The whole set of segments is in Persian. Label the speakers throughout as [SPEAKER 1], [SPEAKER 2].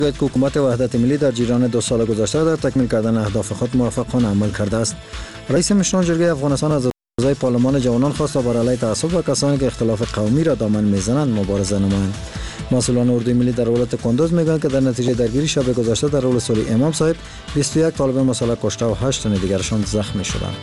[SPEAKER 1] که حکومت وحدت ملی در جریان 2 سال گذشته در تکمیل کردن اهداف خود موفقانه عمل کرده است. رئیس مشران جرگه افغانستان از اعضای پارلمان جوانان خواست تا بر علیه تعصب و کسانی که اختلاف قومی را دامن میزنند مبارزه نمایند. مسئولان اردوی ملی در ولایت کندوز میگویند که در نتیجه درگیری شب گذشته در ولسوالی امام صاحب 21 طالب مسلح کشته و 8 تن دیگرشان زخمی شدند.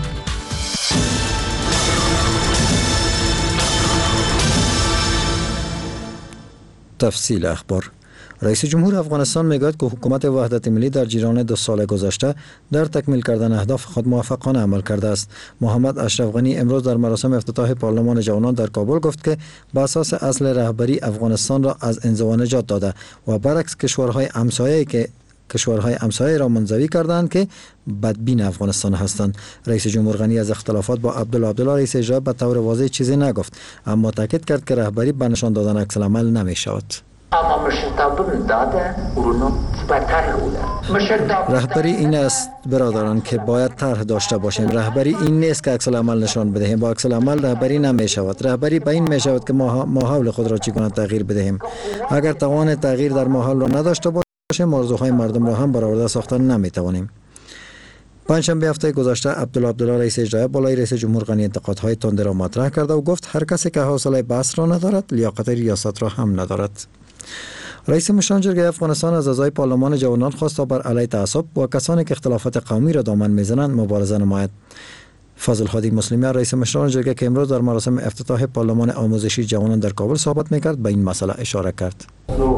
[SPEAKER 1] تفصیل اخبار. رئیس جمهور افغانستان میگوید که حکومت وحدت ملی در جریان 2 سال گذشته در تکمیل کردن اهداف خود موفقانه عمل کرده است. محمد اشرف غنی امروز در مراسم افتتاح پارلمان جوانان در کابل گفت که بر اساس اصل رهبری افغانستان را از انزوا نجات داده و برعکس کشورهای همسایه را منزوی کردند که بدبین افغانستان هستند. رئیس جمهور غنی از اختلافات با عبدالله رئیس اجرایی به طور واضح چیزی نگفت، اما تاکید کرد که رهبری به نشان دادن عکس العمل نمی شود. رهبری این است برادران که باید طرح داشته باشیم. رهبری این نیست که عکس العمل نشان بدهیم. با عکس العمل رهبری نمی شود. رهبری به این می شود که ما حول خود را چگونه تغییر بدهیم. اگر توان تغییر در ماحول را نداشته باشیم، آرزوهای مردم را هم برآورده ساختن نمی توانیم. پنجشنبه هفته گذشته عبدالله رئیس اجرایی بالای رئیس جمهور غنی انتقادهای تند را مطرح کرده و گفت هر کسی که حوصله بحث را ندارد لیاقت ریاست را هم ندارد. رئیس مشران جرگه افغانستان از اعضای پارلمان جوانان خواست تا بر علیه تعصب و کسانی که اختلافات قومی را دامن میزنند مبارزه نماید. فضل هادی مسلمی رئیس مشران جرگه که امروز در مراسم افتتاح پارلمان آموزشی جوانان در کابل صحبت میکرد به این مسئله اشاره کرد.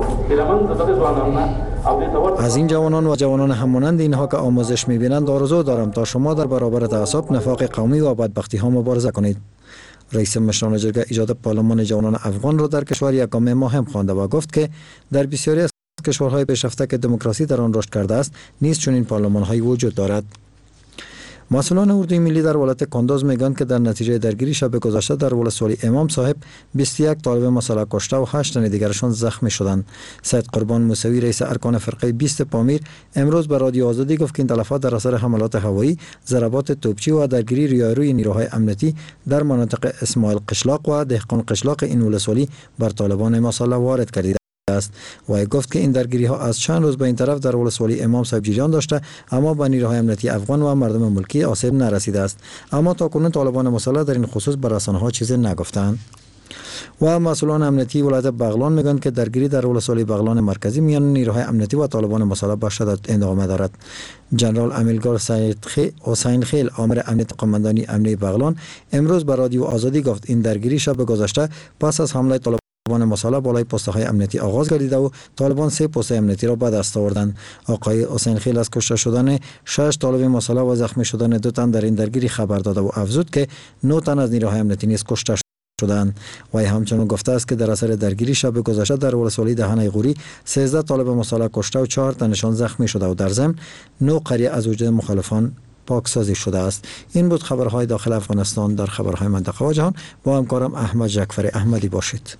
[SPEAKER 1] از این جوانان و جوانان همانند اینها که آموزش میبینند آرزو دارم تا شما در برابر تعصب، نفاق قومی و بدبختی ها مبارزه کنید. رئیس مشران جرگه ایجاد پارلمان جوانان افغان را در کشور یک گام مهم خوانده و گفت که در بسیاری از کشورهای پیشرفته که دموکراسی در آن رشد کرده است نیز چنین پارلمان‌هایی وجود دارد. مسئولان اردوی ملی در ولایت کندوز میگویند که در نتیجه درگیری شب گذشته در ولسوالی امام صاحب 21 طالب مسلح کشته و 8 تن دیگرشان زخمی شدند. سید قربان موسوی رئیس ارکان فرقه 20 پامیر امروز به رادیو آزادی گفت که این تلفات در اثر حملات هوایی، ضربات توپچی و درگیری روی نیروهای امنیتی در مناطق اسماعیل قشلاق و دهقان قشلاق این ولسوالی بر طالبان مسلح وارد گردیده است. و گفت که این درگیری ها از چند روز به این طرف در ولسوالی امام صاحب جریان داشته، اما به نیروهای امنیتی افغان و مردم ملکی آسیب نرسیده است. اما تاکنون طالبان مسلح در این خصوص به رسانه‌ها چیزی نگفتند. و مسئولان امنیتی ولایت بغلان میگویند که درگیری در ولسوالی بغلان مرکزی میان نیروهای امنیتی و طالبان مسلح به شدت ادامه دارد. جنرال امیلگار حسین خیل آمر امنیت قماندانی امنیتی بغلان امروز به رادیو آزادی گفت این درگیری شب گذشته پس از حمله طالبان مسلح بالای پست‌های امنیتی آغاز گردیده و طالبان 3 پست امنیتی را به دست آوردند. آقای حسین خیل از کشته شدن 6 طالب مسلح و زخمی شدن 2 تن در این درگیری خبر داده و افزود که 9 تن از نیروهای امنیتی نیز کشته شدند. و همچنین گفته است که در اثر درگیری شب گذشته در ولسوالی دهنه غوری 13 طالب مسلح کشته و 4 تنشان زخمی شده و در ضمن 9 قریه از وجود مخالفان پاکسازی شده است. این بود خبرهای داخل افغانستان. در خبرهای منطقه و جهان با همکارم احمد جعفری احمدی باشید.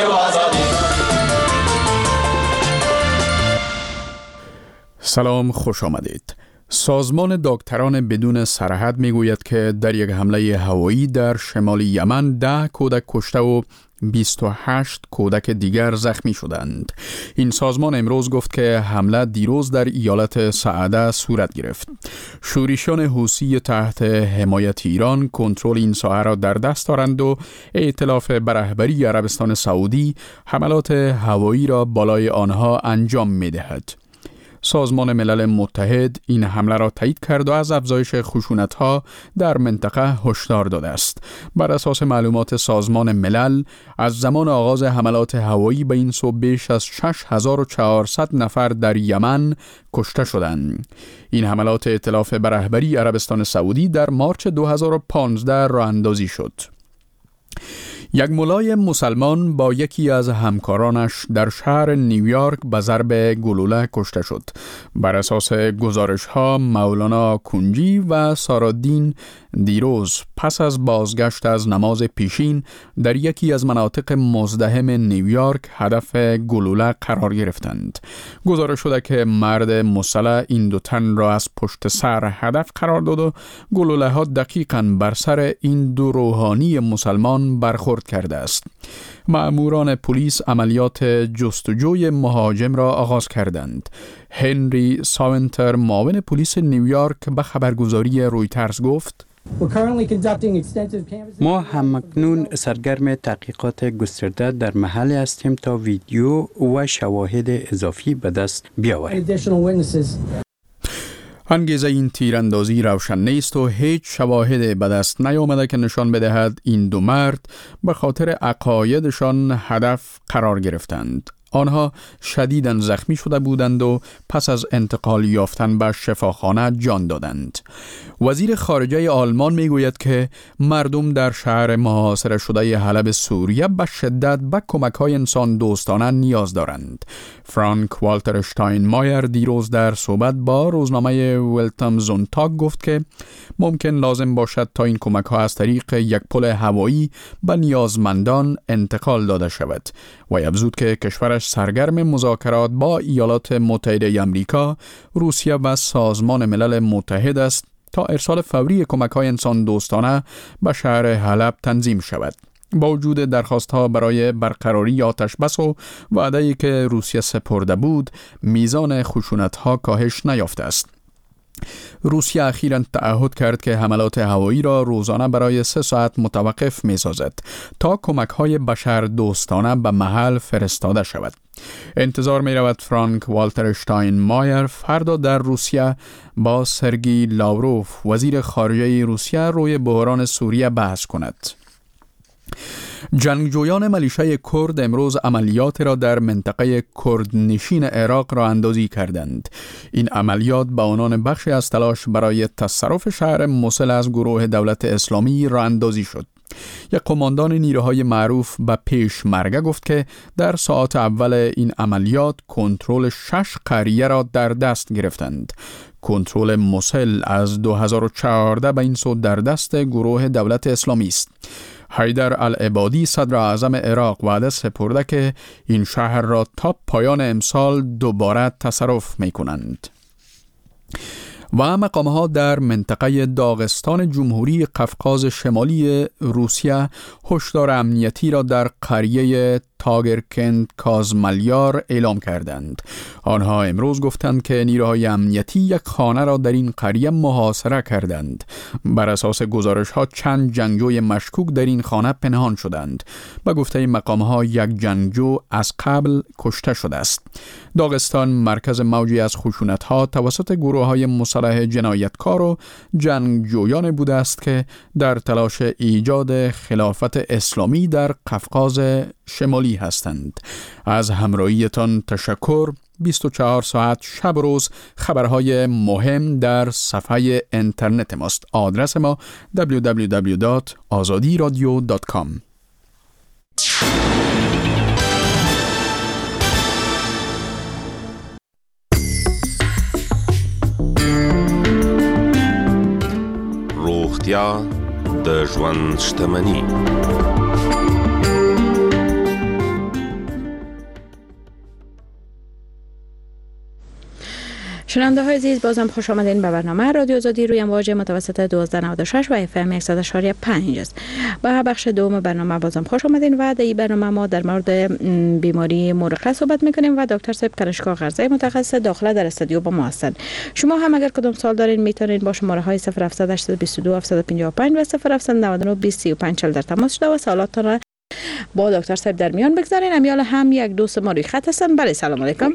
[SPEAKER 2] سلام، خوش آمدید. سازمان دکتران بدون سرحد میگوید که در یک حمله هوایی در شمال یمن 10 کودک کشته و 28 کودک دیگر زخمی شدند. این سازمان امروز گفت که حمله دیروز در ایالت سعده صورت گرفت. شورشیان حوثی تحت حمایت ایران کنترل این ساحه را در دست دارند و ائتلاف به رهبری عربستان سعودی حملات هوایی را بالای آنها انجام می‌دهد. سازمان ملل متحد این حمله را تایید کرد و از افزایش خشونت‌ها در منطقه هشدار داده است. بر اساس معلومات سازمان ملل از زمان آغاز حملات هوایی به این سو بیش از 6400 نفر در یمن کشته شدند. این حملات ائتلاف به رهبری عربستان سعودی در مارچ 2015 راه اندازی شد. یک ملای مسلمان با یکی از همکارانش در شهر نیویورک به ضرب گلوله کشته شد. بر اساس گزارش‌ها مولانا کنجی و سارالدین دیروز پس از بازگشت از نماز پیشین در یکی از مناطق مزدحم نیویورک هدف گلوله قرار گرفتند. گزارش شده که مرد مسلح این 2 تن را از پشت سر هدف قرار داد و گلوله‌ها دقیقاً بر سر این 2 روحانی مسلمان برخورد کرده است. مأموران پلیس عملیات جستجوی مهاجم را آغاز کردند. هنری ساونتر معاون پلیس نیویورک به خبرگزاری رویترز گفت:
[SPEAKER 3] ما همکنون سرگرم تحقیقات گسترده در محل هستیم تا ویدیو و شواهد اضافی به دست بیاوریم.
[SPEAKER 2] انگیزه این تیراندازی روشن نیست و هیچ شواهد به دست نیامده که نشان بدهد این دو مرد به خاطر عقایدشان هدف قرار گرفتند. آنها شدیداً زخمی شده بودند و پس از انتقال یافتن به شفاخانه جان دادند. وزیر خارجه آلمان میگوید که مردم در شهر محاصره شده حلب سوریه به شدت به کمک‌های انسان دوستانه نیاز دارند. فرانک والتر اشتاینمایر دیروز در صحبت با روزنامه ولتام زونتاگ گفت که ممکن لازم باشد تا این کمک‌ها از طریق یک پل هوایی به نیازمندان انتقال داده شود و افزود که کشورش سرگرم مذاکرات با ایالات متحده آمریکا، روسیه و سازمان ملل متحد است تا ارسال فوری کمک‌های انسان دوستانه به شهر حلب تنظیم شود. با وجود درخواست‌ها برای برقراری آتش بس و وعده‌ای که روسیه سپرده بود، میزان خشونت‌ها کاهش نیافته است. روسیه اخیراً تعهد کرد که حملات هوایی را روزانه برای 3 ساعت متوقف می‌سازد تا کمک‌های بشر دوستانه به محل فرستاده شود. انتظار می‌رود فرانک والتر اشتاینمایر فردا در روسیه با سرگئی لاوروف وزیر خارجه روسیه روی بحران سوریه بحث کند. جنگجویان ملیشه کرد امروز عملیات را در منطقه کردنشین عراق راه اندازی کردند. این عملیات به عنوان بخشی از تلاش برای تصرف شهر موصل از گروه دولت اسلامی راه اندازی شد. یک قماندان نیروهای معروف به پیشمرگه گفت که در ساعات اول این عملیات کنترل 6 قریه را در دست گرفتند. کنترل موصل از 2014 به این سو در دست گروه دولت اسلامی است. حیدر العبادی صدر اعظم عراق وعده سپرده که این شهر را تا پایان امسال دوباره تصرف می کنند. و مقام‌ها در منطقه داغستان جمهوری قفقاز شمالی روسیه هشدار امنیتی را در قریه تاگرکند کازمالیار اعلام کردند. آنها امروز گفتند که نیروهای امنیتی یک خانه را در این قریه محاصره کردند. بر اساس گزارش‌ها چند جنگجوی مشکوک در این خانه پنهان شدند. به گفته مقام‌ها یک جنگجو از قبل کشته شده است. داغستان مرکز موجی از خشونت‌ها توسط گروه‌های مسلح جنایتکار و جنگجویان بوده است که در تلاش ایجاد خلافت اسلامی در قفقاز شمالی هستند. از همراهیتان تشکر. 24 ساعت شب و روز خبرهای مهم در صفحه اینترنت ماست. آدرس ما www.azadiradio.com.
[SPEAKER 4] روغتیا د ژوند شتمني.
[SPEAKER 5] شنونده های عزیز، بازم خوش آمدین به برنامه رادیو آزادی روی امواج متوسط 1296 و FM 100.5 است. به بخش دوم برنامه بازم خوش آمدین و در این برنامه ما در مورد بیماری مرقه صحبت میکنیم و دکتر صاحب کنشگاه غرزه متخصص داخله در استودیو با ما هستند. شما هم اگر کدام سوال دارین میتونین با شماره های 0700 822 755 و 0799 2035 در تماس شده و سوالاتتان را با دکتر صاحب در میان بگذارین. امیال هم یک دوست ما روی خط هستن. بله، سلام علیکم.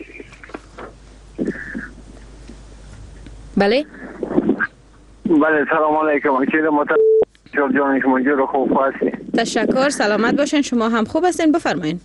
[SPEAKER 5] بله
[SPEAKER 6] سلام علیکم. چیز محترم جان شما جو خوب هستی؟
[SPEAKER 5] تشکر، سلامت باشین. شما هم خوب هستین؟ بفرمایید.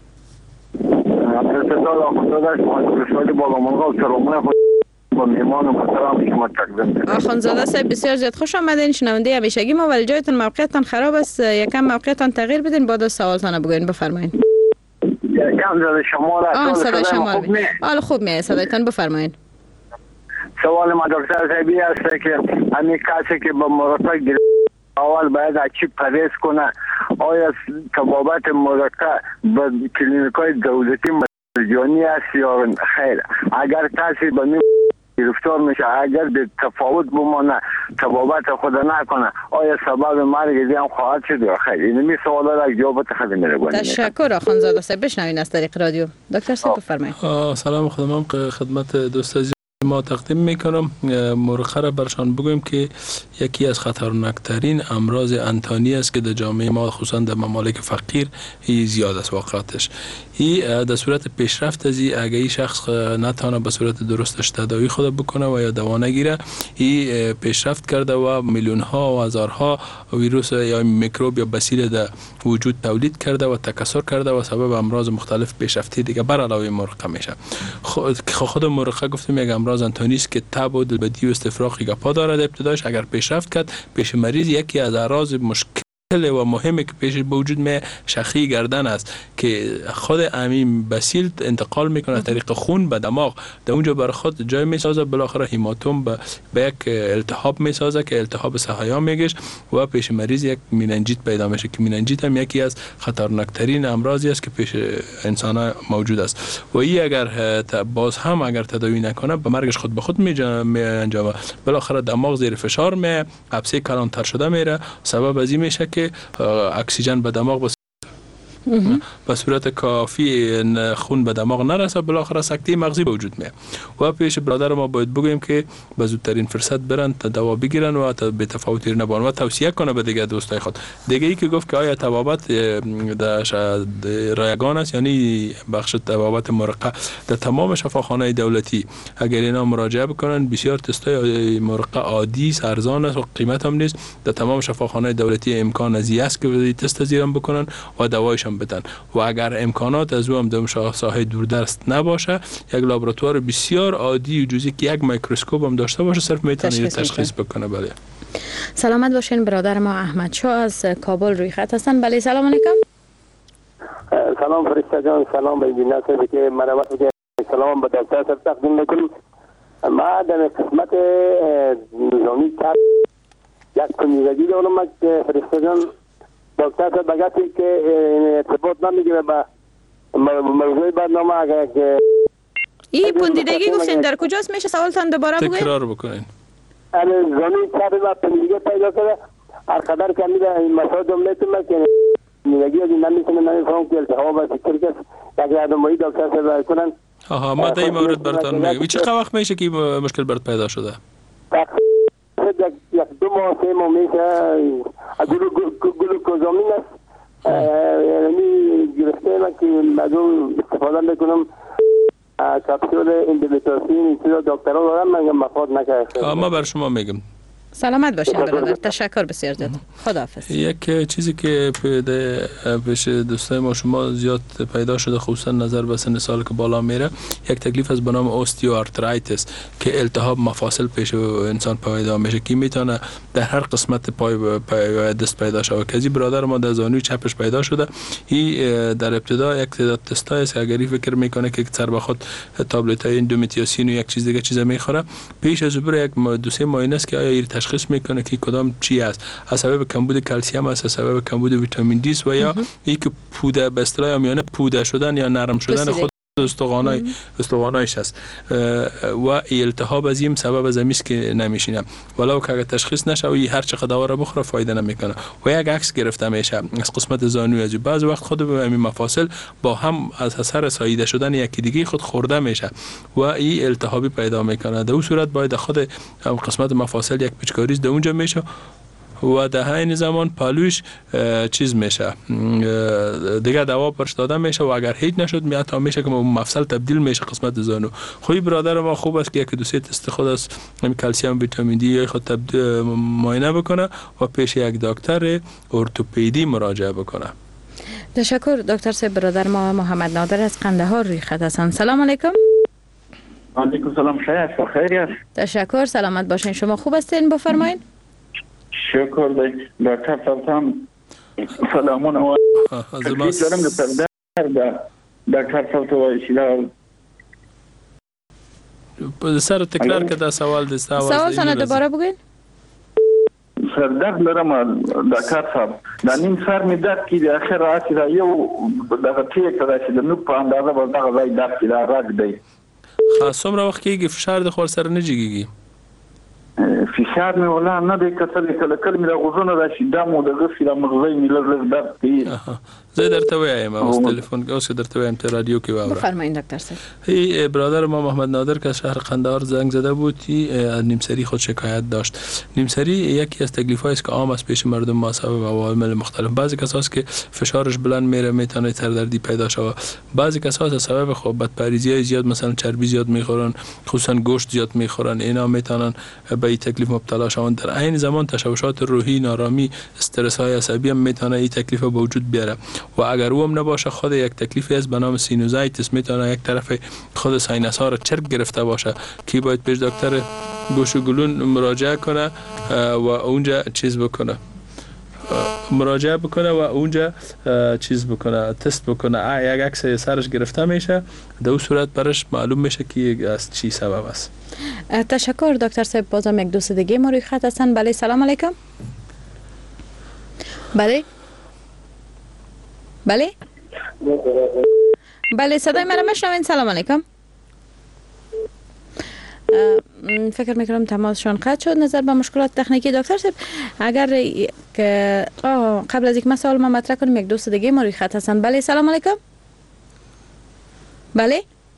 [SPEAKER 5] آخوندزاده صاحب بسیار زیاد خوش آمدین. شنونده همیشگی ما، ولی جایتون موقعیتان خراب است، یکم موقعیتان تغییر بدین بعد از سوالتان بگوین. بفرمایید.
[SPEAKER 6] یکم صدای شما را
[SPEAKER 5] صدای شما حالا خوب میاد صدایتان. بفرمایید.
[SPEAKER 6] سوال ما دکتر صاحبی است که همین کسی که با مرقه گرفته اول باید چی پرهیز کنه؟ آیا تبابت مرقه به کلینیکای دولتی مجانی است یا خیر؟ اگر کسی به گرفتار میشه. اگر به تفاوت بمانه تبابت خود نکنه آیا سبب مرگ دیگه هم خواهد شد یا خیر؟ این سوالا را جواب خدمت می‌رسونید.
[SPEAKER 5] تشکر آخوندزاده صاحب. بشنوین از طریق رادیو. دکتر صاحب بفرمایید.
[SPEAKER 7] سلام خدمت دوست عزیز ما تقدیم میکنم. مرخه را برشان بگویم که یکی از خطرناکترین امراض انتانی است که در جامعه ما خصوصا در ممالک فقیر زیاد است واقعاتش. این در صورت پیشرفت از اگه این شخص نتانه به صورت درستش تداوی خود بکنه و یا دوا نگیره، این پیشرفت کرده و میلیون ها و هزارها ویروس یا میکروب یا بسیل در وجود تولید کرده و تکثر کرده و سبب امراض مختلف پیشرفتی دیگه بر علاوه مرقه میشه. خود مرقه گفتیم یک امراض انتانی است که تب و دلبدی و استفراغ گپا دارد. ابتداش اگر پیشرفت کرد پیش مریض یکی از اعراض مشکل و مهمی که پیش به وجود می شخی گردن است که خود امین بسیل انتقال میکنه طریق خون به دماغ، در اونجا بر خود جای میسازه، بالاخره هیماتوم به یک التهاب میسازه که التهاب سحایا میگش و پیش مریض یک میننجیت پیدا میشه که میننجیت هم یکی از خطرناکترین امراضی است که پیش انسان ها موجود است و این اگر باز هم اگر تداوی نکنه به مرگش خود به خود می انجامه. بالاخره دماغ زیر فشار می عبسه کلانتر شده میره، سبب از این میشه که اکسیژن به دماغ به صورت کافی خون به دماغ نرسه، بالاخره سکته مغزی به وجود میاد. و پیش برادر ما باید بگویم که به زودترین فرصت برن تا دوا بگیرن و تا به تفاوتی نبان و توصیه کنه به دیگه دوستای خود. دیگه ای که گفت که آیا تبابت در رایگان است، یعنی بخش تبابت مرقه در تمام شفاخانه دولتی اگر اینا مراجعه بکنن بسیار تستای مرقه عادی ارزان است و قیمت هم نیست. در تمام شفاخانه دولتی امکان ازی است که تست زیرم بکنن و دوایش بدن و اگر امکانات از او هم در ساحه دوردست نباشه یک لابراتوار بسیار عادی و جزئی که یک میکروسکوپ هم داشته باشه صرف میتونه تشخیص بکنه. بله.
[SPEAKER 5] سلامت باشین برادر ما احمد شاه از کابل روی خط هستن. بله سلام علیکم.
[SPEAKER 8] سلام فرشته جان، سلام به جناب صاحب که مرحمت میگه، سلام به دکتر صاحب تقدیم میکنم. ما در قسمت نظامی کار یک کنیزگی دارم که فرشته جان دکتر صاحب بگاتی که ارتباط نمیگیره با موضوع برنامه. اگر که
[SPEAKER 5] این پوندیدگی گفتین در کجاست؟ میشه سوالتان دوباره بگوین؟
[SPEAKER 7] تکرار بکنین.
[SPEAKER 8] زمین چپ و پوندیدگی پیدا کرده هر قدر که میده این مسائل میتونه که پوندیدگی از نمیتونه نمیفهم که التهاب و فکر که یک راهنمایی دکتر صاحب کنن.
[SPEAKER 7] ما در این مورد براتون میگم. چه وقت میشه که مشکل برات پیدا شده؟
[SPEAKER 8] یک دو ماه سه ماه میشه. گلوکوزامین است یعنی گرفته من که از اون استفاده میکنم کپسول اندومیتراسین این چیزا دکترها دارم من مفاد نکرده.
[SPEAKER 7] ما بر شما میگم.
[SPEAKER 5] سلامت باشین برادر. تشکر بسیار زیاد. خداحافظ.
[SPEAKER 7] یک چیزی که پیش دوستای ما شما زیاد پیدا شده خصوصا نظر به سن سال که بالا میره، یک تکلیف از به نام اوستیوآرترایتیس که التهاب مفاصل پیش انسان پیدا میشه که میتونه در هر قسمت پای دست پیدا شه. کسی برادر ما در زانوی چپش پیدا شده. این در ابتدا یک تعداد تستای است اگری فکر میکنه که سر به خود تابلت های اندومتریوسین و یک چیز دیگه چیزا میخوره. پیش از عبور یک دو سه معاینه است که آیا تشخیص میکنه که کدام چی است، از سبب کمبود کلسیم است، از سبب کمبود ویتامین دی و یا اینکه پوده به اصطلاح میانه پوده شدن یا نرم شدن خود استخوانایش است و التهاب از این سبب از امیست که نمیشینه. ولو که اگر تشخیص نشه و هر چقدر دوا را بخوره فایده نمیکنه و یک عکس گرفته میشه از قسمت زانوی. از بعض وقت خود به همین مفاصل با هم از اثر ساییده شدن یکی دیگه خود خورده میشه و این التهابی پیدا میکنه. در اون صورت باید خود قسمت مفاصل یک پیچکاری در اونجا میشه و در این زمان پالوش چیز میشه دیگه دوا پرش داده میشه و اگر هیچ نشد میاد میشه که مفصل تبدیل میشه قسمت زانو. خوی برادر ما خوب است که یک دو سه تست خود است همین کلسیم ویتامین دی خود معاینه بکنه و پیش یک دکتر ارتوپدی مراجعه بکنه.
[SPEAKER 5] تشکر دکتر صاحب. برادر ما محمد نادر از قندهار روی خط هستند. سلام علیکم.
[SPEAKER 9] علیکم سلام. خیری است.
[SPEAKER 5] تشکر. سلامت باشین. شما خوب هستین؟ بفرمایید.
[SPEAKER 9] شکر دی دکتر صاحب سلامونه و تکلیف دارم در دکتر صاحب تو وایشیده
[SPEAKER 7] سر تکرار که در سوال دسته
[SPEAKER 5] سوال سنه دوباره بگوین.
[SPEAKER 9] سردرد دارم دکتر صاحب در نیم سر می درد که در آخر راتی را یو دقیقه تیک را شده نوک پا اندازه باز دقیقه درد که در رگ دی
[SPEAKER 7] خاص څومره وخت کېږي فشار د خور سره نه جګیږي؟
[SPEAKER 9] فشار مې ولا نه دی کتلې، کله کله مې د غوږونو راشي دا مو د غسې د مغزۍ مې لږ درد کوي.
[SPEAKER 7] زه درته وایم اوس تلیفون اوس درته وایم ته رادیو کې واوره.
[SPEAKER 5] بفرمایید دکتر صاحب.
[SPEAKER 7] برادر ما محمد نادر که از شهر قندهار زنگ زده بود از نیمسری خود شکایت داشت. نیمسری یکی از تکلیف‌هایی است که عام است پیش مردم ما سبب عوامل مختلف. بعضی کسا است که فشارش بلند میره میتونه سردردی پیدا شود. بعضی کسا از سبب خب بدپریزی زیاد مثلا چربی زیاد میخورن، خصوصا گوشت زیاد میخورن، اینا میتونن به این تکلیف مبتلا شوند. در عین زمان تشوشات روحی، نارامی، استرس های عصبی هم میتونه این تکلیف به وجود بیاره و اگر او هم نباشه خود یک تکلیفی است به نام سینوزایتیس میتونه یک طرف خود ساینس ها را چرک گرفته باشه که باید پیش دکتر گوش و گلون مراجعه کنه و اونجا چیز بکنه، مراجعه بکنه و اونجا چیز بکنه، تست بکنه. یک عکس سرش گرفته میشه، در اون صورت برش معلوم میشه که از چی سبب است.
[SPEAKER 5] تشکر دکتر صاحب. بازم یک دوست دیگه ما روی خط هستن. بله سلام علیکم. بله بله بله صدای من را میشنوین؟ سلام علیکم. فکر میکنم تماسشان قطع شد نظر به مشکلات تکنیکی. دکتر صاحب اگر که قبل از یک مسئله ما مطرح کنیم، یک دوست دیگه ما روی خط هستن. بله سلام علیکم. بله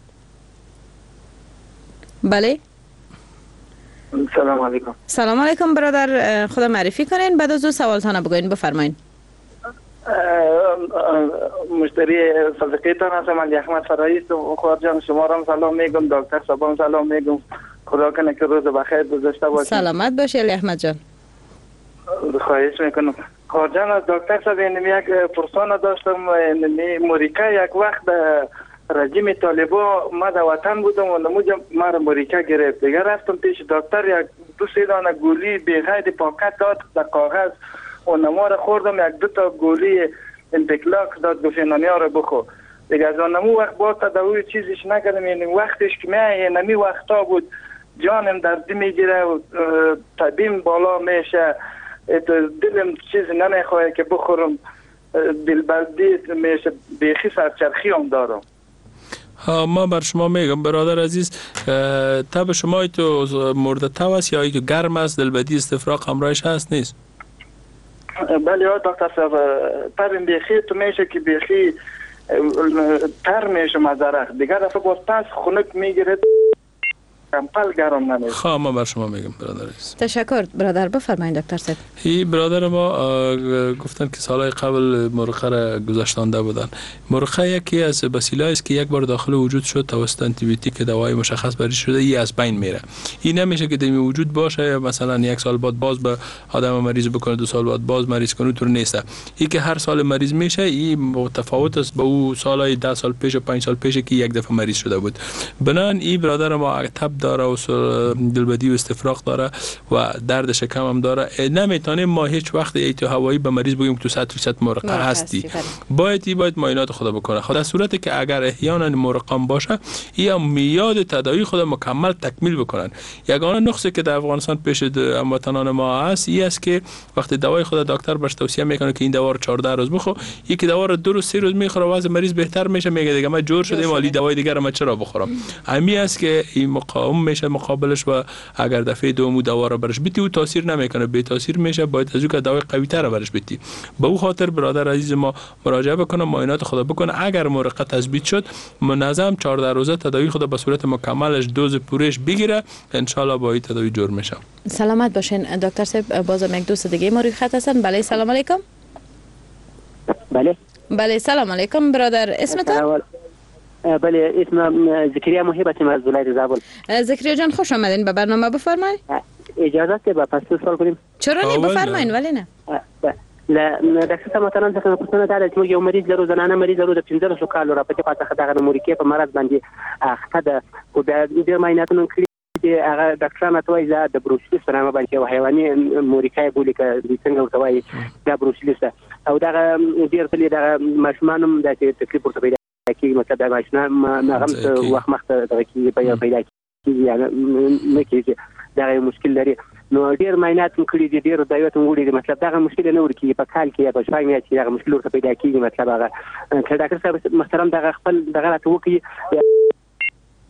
[SPEAKER 5] بله
[SPEAKER 10] سلام علیکم.
[SPEAKER 5] سلام علیکم برادر، خدا معرفی کنین بعد از او سوالتان بگوین. بفرمایید.
[SPEAKER 10] مشتری صدیقیتان هستم، علی احمد فرایی است. خدا جان شما را سلام میگم، دکتر صاحب سلام میگم. خدا کنه که روز بخیر گذشته باشید.
[SPEAKER 5] سلامت باشی علی احمد جان.
[SPEAKER 10] خواهش میکنم. خدا جان از دکتر صاحب یک پرسان داشتم. موریکا یک وقت رژیم طالبا ما در وطن بودم و نموجم ما را موریکا گرفت. دیگر رفتم پیش دکتر، یک دو سه دانه گولی بغیر پاکت داد در کاغذ و نما را خوردم. یک دو تا گولی انتکلاک داد، گفت نمیا را بخو. دیگه از نمو وقت با تداوی چیزش نکردم. یعنی وقتش که میایه نمی وقتا بود جانم درد میگیره و طبیم بالا میشه، دلم چیز نمیخواه که بخورم، دلبردی میشه، بیخی سرچرخی هم دارم.
[SPEAKER 7] ما بر شما میگم برادر عزیز، تب شما تو مورد تب است یا ای که گرم است، دلبدی استفراغ همراهش هست نیست؟
[SPEAKER 10] بله دکتر صاحب، تبیم بیخی تو میشه که بیخی تر میشه مزرخ. دیگر دفعه باز پس خنک میگیره، کمپل گرم نمیشه.
[SPEAKER 7] خواه ما بر شما میگم برادر عزیز.
[SPEAKER 5] تشکر برادر. بفرمایید دکتر صاحب.
[SPEAKER 7] هی برادر ما گفتن که سالهای قبل مرخه را گذاشتانده بودن. مرخه یکی از وسیله است که یک بار داخل وجود شد توسط آنتی بیوتیک که دوای مشخص برش شده، این از بین میره. این نمیشه که در وجود باشه مثلا یک سال بعد باز به آدم مریض بکنه، 2 سال بعد باز مریض کنه، طور نیست. این که هر سال مریض میشه، این متفاوت است با او سالهای 10 سال پیش و 5 سال پیش که یک دفعه مریض شده بود. بنان این برادر ما تب داره و دلبدی و استفراغ داره و درد شکم هم داره. نمیتونیم ما هیچ وقت ایتو هوایی به مریض بگیم تو 100% مرقه هستی. باید معاینات خود بکنه. خود در صورتی که اگر احیانا مرقم باشه، یا میاد تداوی خود مکمل تکمیل بکنن. یگانه نقصی که در افغانستان پیش هموطنان ما هست این است که وقتی دوای خود دکتر بهش توصیه میکنه که این دوا رو 14 روز بخو، یکی دوا رو 2 روز 3 روز میخوره، وضع مریض بهتر میشه، میگه دیگه من جور شدم ولی دوای دیگر ما چرا بخورم. همین است که این مقاوم میشه مقابلش و اگر دفعه دوم دوا رو برش بیتی او تاثیر نمیکنه، بی تاثیر میشه، باید از او که دوا قوی تر برش بیتی. به او خاطر برادر عزیز ما مراجعه بکنه، معاینات خود بکنه. اگر مرقه تثبیت شد، منظم 14 روزه تداوی خود به صورت مکملش دوز پورش بگیره، ان شاء الله با این تداوی جور میشه.
[SPEAKER 5] سلامت باشین دکتر صاحب. بازم یک دوست دیگه ما روی خط هستن. بله سلام علیکم. بله سلام علیکم برادر، اسمتون؟
[SPEAKER 11] بله اسمم زکریا محبت از ولایت زابل.
[SPEAKER 5] زکریا جان خوش آمدین به برنامه. بفرمایید.
[SPEAKER 11] اجازه است با پس سوال کنیم؟
[SPEAKER 5] چرا نه، بفرمایید. ولی نه
[SPEAKER 11] دکتر صاحب مثلا څنګه پوښتنه ده چې موږ یو مریض لرو، زنانه مریض لرو د 15 کالو را پاتې پاتې دغه موریکې په مرض باندې اخته ده او د دې معایناتونو کړي چې هغه ډاکټرانو ته وایي د بروسلیس په نامه باندې یو حیواني موریکای بولي که څنګه ورته وایي د بروسلیس او دغه ډېر تلې دغه ماشومان هم داسې تکلیف ورته پیدا کېږي، مطلب د ماشومان هغه وخت مخته دغه کېږي پیدا کېږي، یعنې نه کېږي، دغه مشکل لري. نو ډېر معاینات مو کړي دي، ډېر دایوت مو وړي دي، مطلب دغه مشکل نه ورکېږي په کال کې یا په شپږ میاشتې دغه مشکل ورته پیدا کېږي. مطلب هغه که ډاکټر صاحب محترم دغه خپل دغه راته وکړي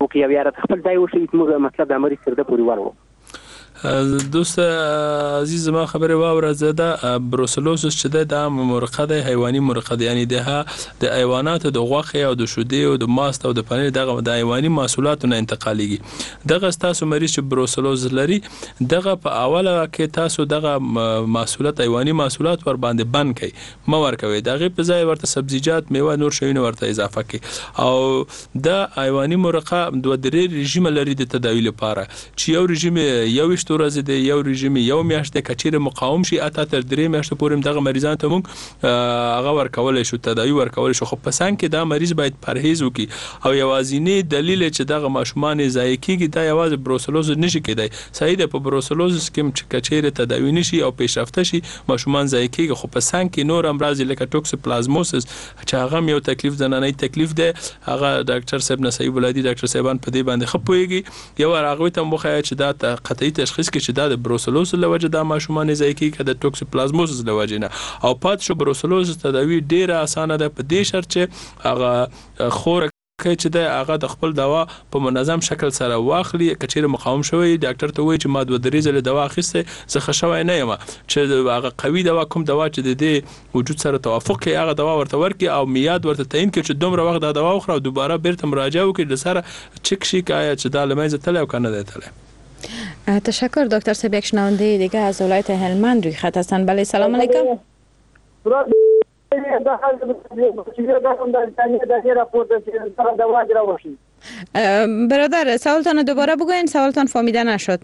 [SPEAKER 11] وکړي او یا راته خپل ځای وښیي چې موږ مطلب د مریض تر ده پورې ورغلو.
[SPEAKER 7] دوست عزیز ما خبره واوره زده بروسلوزس چې د مرقه د حیواني مرقه یعنی د حیوانات د غوښه او د شیدې او د ماست او د پنیر دغه د حیواني محصولاتو نه انتقالیږي. دغه تاسو مریض چې بروسلوز لري دغه په اوله کې تاسو دغه محصولات حیواني محصولات ور باندې بند کړئ مو ورکوي دغه په ځای ورته سبزیجات میوه نور شیونه ورته اضافه کړئ او د حیواني مرقه دوه درې رژیم لري د تداوی لپاره چې یو رژیم یو ورځ د یو رژیم یو میاشت کچیر مقاوم شي اته تر 3 میاشتې پورې دغه مریضان ته موږ هغه ورکول شو تداوی ورکول شو خو پسند کې دا مریض باید پرهیز وکړي او یوازینی دلیل چې دغه ماشومان ضایع کیږي دا یوازې بروسلوز نشي کېدای صحیح ده په بروسلوز کې چې کچیر تداوی نشي او پیشرفته شي ماشومان ضایع کیږي خو پسند کې نور امراض لکه ټوکسوپلازموسس چې هغه یو تکلیف زنانه تکلیف ده هغه ډاکټر صاحب نصیب ولادي ډاکټر صاحبان په دې باندې خپويږي یو راغوي ته مخه چې دا قطعي تشخیص کې چې دا د بروسلوز لوجه د ماشومان ضایع کیږي د ټوکسوپلازموسس لوجه نه او پات شو بروسلوز تداوی ډیره اسانه ده په دې شرط چې هغه خور چې د هغه د خپل دوا په منظم شکل سره واخلي کچېره مقاوم شوی ډاکټر ته وایي چې ما دوه درې ځله دوا اخیسته زه شوی نه یم چې هغه قوي دوا کوم دوا چې د دې وجود سره توافق کوي هغه دوا ورته ورکي او میاد ورته تعیین کړي چې دومره وخت دا دوا وخوره او دوباره بیرته مراجعه وکړي د سره چک شي چې دا لمایزه تل او کنه ده تل.
[SPEAKER 5] تشکر دکتر صاحب. یک شنونده دیگه از ولایت هلمند روی خط هستند. بله سلام علیکم. برادر سوالتان دوباره بگوین سوالتان فهمیده نشد.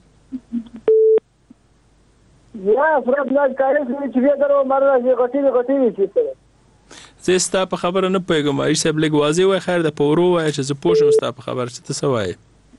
[SPEAKER 7] زستا په خبره نه پوهیږم ایش صاحب لګ واضح وای خیر د پورو وای چې زه پوښتنه ستا په خبره چې څه وای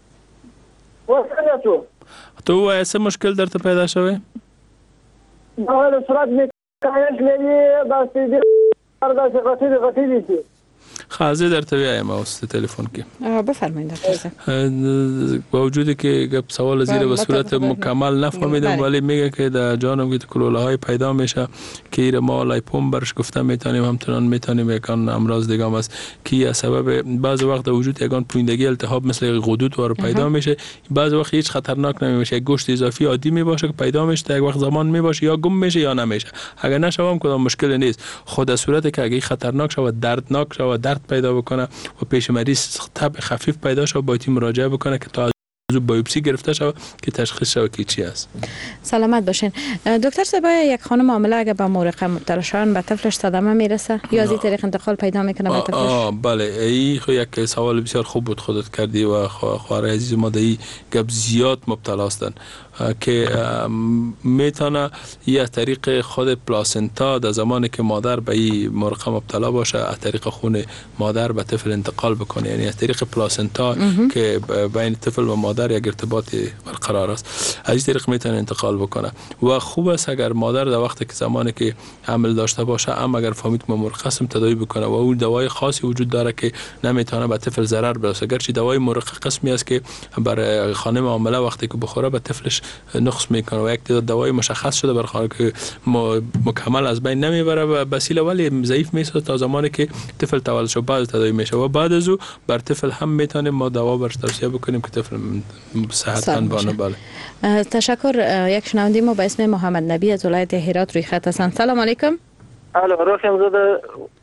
[SPEAKER 7] تو وای څه مشکل درته پیدا شوی
[SPEAKER 12] دا له سرعت می کاهش لري دا چې غټي
[SPEAKER 7] خازه درته وایم اوس تلفن کې
[SPEAKER 5] بفرمایید دکتر صاحب.
[SPEAKER 7] با وجودی که سوال زیر به صورت مکمل نفهمیدم ولی میگه که در جانب که کلوله پیدا میشه که ایره ما لایپوم برش گفته میتونیم همچنان میتونیم یکان امراض دیگه هم است که سبب بعض وقت در وجود یکان پویندگی التهاب مثل غدود وارو پیدا میشه بعض وقت هیچ خطرناک نمیشه یک گوشت اضافی عادی میباشه که پیدا میشه یک وقت زمان میباشه یا گم میشه یا نمیشه اگر نشوام کدام مشکل نیست خود در صورت که اگه خطرناک شود دردناک شود درد پیدا بکنه و پیش مریض تب خفیف پیدا شود باید مراجعه بکنه که تا بایوپسی گرفته شود که تشخیص شود که چی است.
[SPEAKER 5] سلامت باشین. دکتر صاحب یک خانم حامله اگه به مرقه مبتلا شدن به طفلش صدمه میرسه یا از این طریق انتقال پیدا میکنه به طفلش؟
[SPEAKER 7] بله این یک سوال بسیار خوب بود خودت کردی و خواهر عزیز ما در گپ زیاد مبتلا هستند که میتونه یا طریق خود پلاسنتا در زمانی که مادر به این مرقه مبتلا باشه از طریق خون مادر به طفل انتقال بکنه یعنی از طریق پلاسنتا که بین طفل و مادر یک ارتباطی برقرار است از این طریق میتونه انتقال بکنه و خوب است اگر مادر در وقتی که زمانی که حمل داشته باشه اما اگر فهمید که مرقه است تداوی بکنه و اون دوای خاصی وجود داره که نمیتونه به طفل ضرر برسه گرچه دوای مرقه قسمی است که برای خانم حامله وقتی که بخوره به طفلش نقص میکنه و یک دوای مشخص شده برای خانم که مکمل از بین نمیبره و بسیله ولی ضعیف میشه تا زمانی که طفل تولد شد بعد تداوی میشه و بعد از او بر طفل هم میتونیم ما دوا برش توصیه بکنیم که طفل صحتمند بانه. بله
[SPEAKER 5] تشکر. یک شنونده ما به اسم محمد نبی از ولایت هرات روی خط هستند. سلام علیکم.
[SPEAKER 12] الو روشم زاده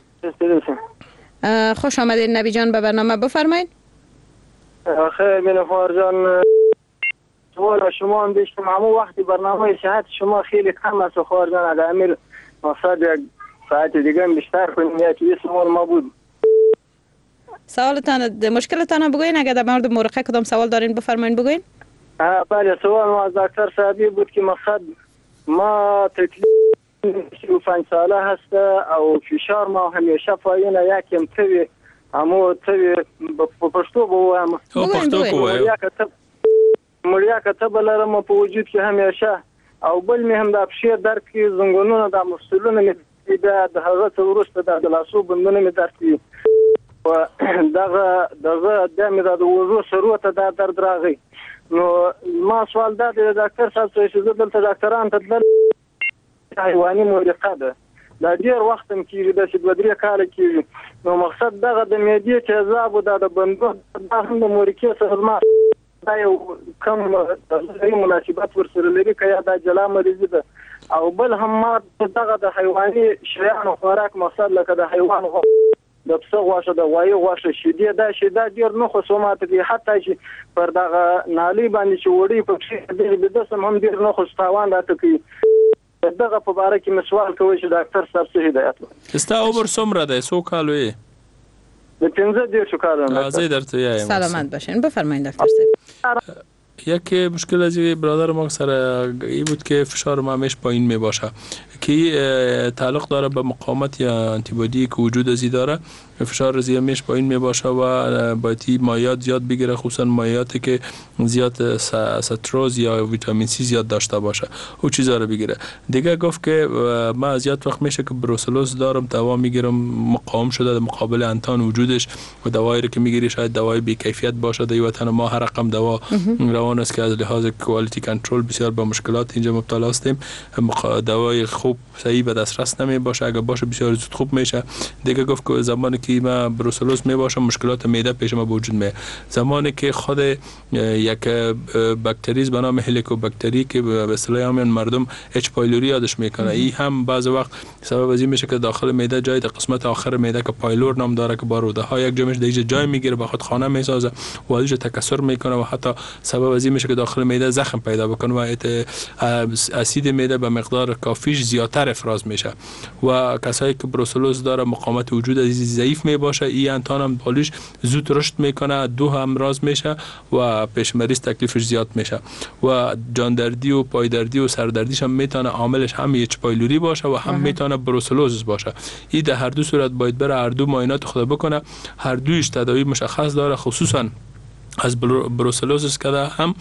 [SPEAKER 5] خوش آمدید نبی جان به برنامه بفرمایید.
[SPEAKER 12] خیر منفار جان سوال شما هم بیشتر همون وقتی برنامه صحت شما خیلی کم است و خوار جان از امیر مقصد یک ساعت دیگه بیشتر کنیم یا چیزی سوال ما بود.
[SPEAKER 5] سوالتان مشکلتان بگوین اگر در مورد مرقه کدام سوال دارین بفرمایید بگوین.
[SPEAKER 12] بله سوال ما از دکتر صاحبی بود که مقصد ما تکلیف 35 ساله هست او فشار ما همیشه پایین یکم توی همو توی پشتو بوایم مریا کتب لرم په وجود کې همیشه او بل می هم د افشیر درد کې زنګونونه د مفصلونه می د هغه ورسته د لاسو بندونه می درد کی او دغه د می د وضو شروط د درد راغی نو ما سوال د ډاکټر صاحب چې زه دلته ډاکټران ته تل حیواني مرقه ده دا ډیر وخت هم کیږي د 2-3 کال کیږي. نو مقصد دغه د معدې تیزاب او د بندو د هم د مورکې سره ما دا یو کوم مناسبت ورسره لري که دا جلا مریضي ده او بل هم ما دغه د حیواني شیانو خوراک مقصد لکه د حیوان د پسه غوښه د غوایي غوښه شیدې دا شیدا ډیر نه خصومات دي حتی چې پر دغه نالي باندې چې وړي په کې د دسم هم ډیر نه خصتاوان راته کوي. دغه په اړه کې مسوال کوي چې ډاکټر صاحب څه هدایت ورکړي.
[SPEAKER 7] استا عمر څومره ده؟ څو کال وي؟
[SPEAKER 12] د 15 کالو.
[SPEAKER 7] زه درته وایم.
[SPEAKER 5] سلامت باشین. بفرمایید دکتر صاحب.
[SPEAKER 7] یک مشکل از برادر ما سر این بود که فشار مامش پایین می باشه که تعلق داره به مقاومت یا آنتیبادی که وجود ازی داره. فشار زیادش پایین می باشه و باید مایعات زیاد بگیره، خصوصا مایعاتی که زیاد ستروز یا ویتامین سی زیاد داشته باشه او چیزا رو بگیره. دیگه گفت که ما زیاد وقت میشه که بروسلوز دارم دوا میگیرم مقاوم شده در مقابل انتان وجودش و دوایی رو که میگیری شاید دوای بی کیفیت باشه. در وطن ما هر رقم دوا روان است که از لحاظ کوالیتی کنترل بسیار با مشکلات اینجا مبتلا هستیم. دوای خوب صحیح به دسترس نمی باشه، اگه باشه بسیار زود خوب میشه. دیگه گفت که زمانی که ما بروسلوز می باشه مشکلات معده پیش ما وجود می. زمانی که خود یک باکتری به نام هلیکوباکتری که به اصطلاح همین مردم اچ پایلوری یادش میکنه، این هم بعض وقت سبب از این میشه که داخل معده جای قسمت آخر معده که پایلور نام داره که با روده ها یک جمعش دیگه جای میگیره به خود خانه میسازه و ازش تکثر میکنه و حتی سبب از این میشه که داخل معده زخم پیدا بکنه و اسید معده به مقدار کافیش زیادتر افراز میشه و کسایی که بروسلوز داره مقاومت وجود ضعیف می باشه این انتان هم بالش زود رشد میکنه، دو هم راز میشه و پیش مریض تکلیفش زیاد میشه و جاندردی و پایدردی و سردردیش هم میتونه عاملش هم اچ پایلوری باشه و هم میتونه بروسلوز باشه. این در هر دو صورت باید بره هر دو معاینات خود بکنه. هر دویش تداوی مشخص داره، خصوصا از بروسلوزیس که هم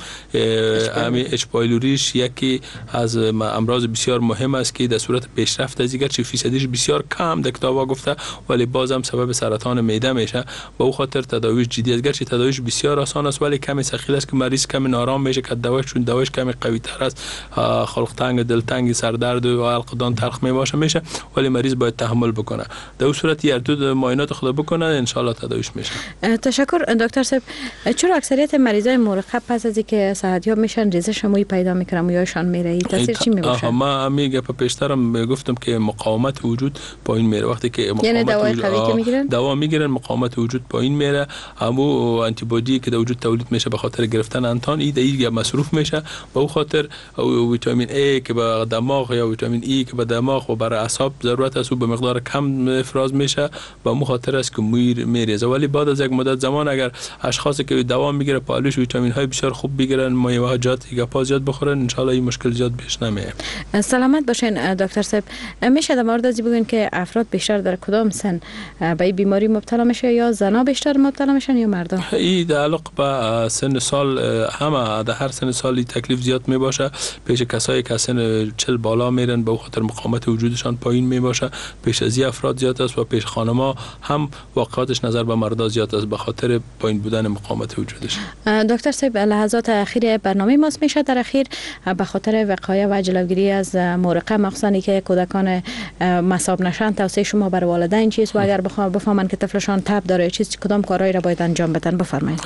[SPEAKER 7] اچ پایلوریش یکی از امراض بسیار مهم است که در صورت پیشرفت از دیگر چه فیصدیش بسیار کم در کتابا گفته ولی بازم سبب سرطان معده میشه و او خاطر تداویش جدی است. گرچه تداویش بسیار آسان است ولی کمی ثقیل است که مریض کمی نارام میشه که دواش چون دواش کمی قوی تر است، خلق تنگ، دلتنگ، سردرد و علقدان تلخ میشه ولی مریض باید تحمل بکنه. در اون صورت هر دو معاینات خود بکنه ان شاء الله تداویش میشه.
[SPEAKER 5] تشکر دکتر صاحب. چرا اکثریت مریضای مرخب پس از اینکه صحتیاب میشن ریزش موی پیدا میکنن مویشان میره؟ این تاثیر چی میباشه؟
[SPEAKER 7] ما میگه پیشترم گفتم که مقاومت وجود پایین میره وقتی که
[SPEAKER 5] یعنی دوای قوی که میگیرن
[SPEAKER 7] دوا میگیرن مقاومت وجود پایین میره. همو آنتیبادی که در وجود تولید میشه به خاطر گرفتن انتان این دیگه مصروف میشه به اون خاطر ویتامین A که به دماغ یا ویتامین E که به دماغ و برای اعصاب ضرورت است و به مقدار کم افراز میشه و مو خاطر است که موی میریزه. ولی بعد از یک مدت زمان اگر اشخاصی که دوا میگیره پالش ویتامین های بسیار خوب بگیرن مایعات گپا زیاد بخورن ان شاء الله این مشکل زیاد پیش نمیاد.
[SPEAKER 5] سلامت باشین دکتر صاحب. میشه در مورد از بگین که افراد بیشتر در کدام سن به این بیماری مبتلا میشه یا زنا بیشتر مبتلا میشن یا مردان؟
[SPEAKER 7] این تعلق به سن سال همه در هر سن سالی تکلیف زیاد می باشه. پیش کسایی که سن 40 بالا میرن به خاطر مقاومت وجودشان پایین می باشه. پیش از افراد زیاد است و پیش خانما هم واقعاتش نظر به مردا زیاد است به خاطر پایین بودن مقاومت وجودش.
[SPEAKER 5] دکتر صاحب لحظات اخیر برنامه ماست میشه در اخیر به خاطر وقایع و جلوگیری از مورقه مخصوصا که کودکان مصاب نشن توصیه شما بر والدین چیست و اگر بفهمن که طفلشان تب داره چیز کدام کارهایی را باید انجام بدن؟ بفرمایید.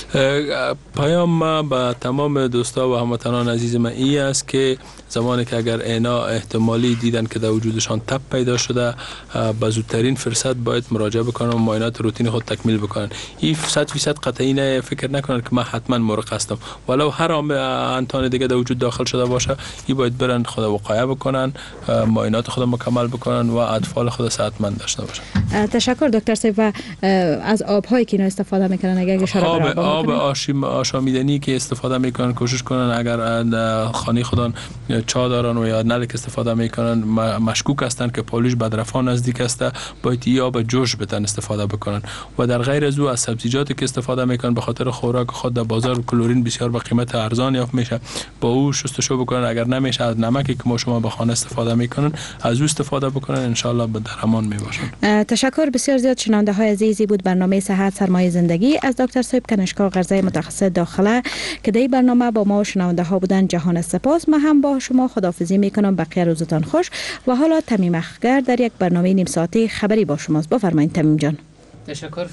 [SPEAKER 7] پیام ما به تمام دوستا و هموطنان عزیز من این است که زمانی که اگر اینا احتمالی دیدن که در وجودشان تب پیدا شده با زودترین فرصت باید مراجعه بکنن و معاینات روتین خود تکمیل بکنن. این 100% قطعی نه فکر نکنن که من حتما مرخ هستم ولو هر انتان دیگه در وجود داخل شده باشه این باید برن خود وقایع بکنن معاینات خود مکمل بکنن و اطفال خود صحتمند داشته باشن.
[SPEAKER 5] تشکر دکتر صاحب. و از آب‌هایی که اینا استفاده میکنن اگر اشاره
[SPEAKER 7] آب آشامیدنی که استفاده میکنن کوشش کنن اگر خانه خودان چا دارن و یا نلک استفاده میکنن مشکوک هستن که پالوش بدرفان نزدیک است باید یا به جوش بتن استفاده بکنن و در غیر از او از سبزیجاتی که استفاده میکنن به خاطر خاطر خوراک خود در بازار کلورین بسیار به قیمت ارزان یافت میشه، با او شستشو بکنن. اگر نمیشه از نمکی که ما شما به خانه استفاده میکنن از او استفاده بکنن، ان شاء الله به درمان میباشن.
[SPEAKER 5] تشکر بسیار زیاد. شنونده های عزیزی بود برنامه صحت سرمایه زندگی از دکتر صاحب کنشکا غرزه متخصص داخله که در برنامه با ما و شنونده ها بودن. جهان سپاس. من هم با شما خداحافظی میکنم. بقیه روزتان خوش. و حالا تمیم اخگر در یک برنامه نیم ساعته خبری با شماست. بفرمایید تمیم جان.
[SPEAKER 13] تشکر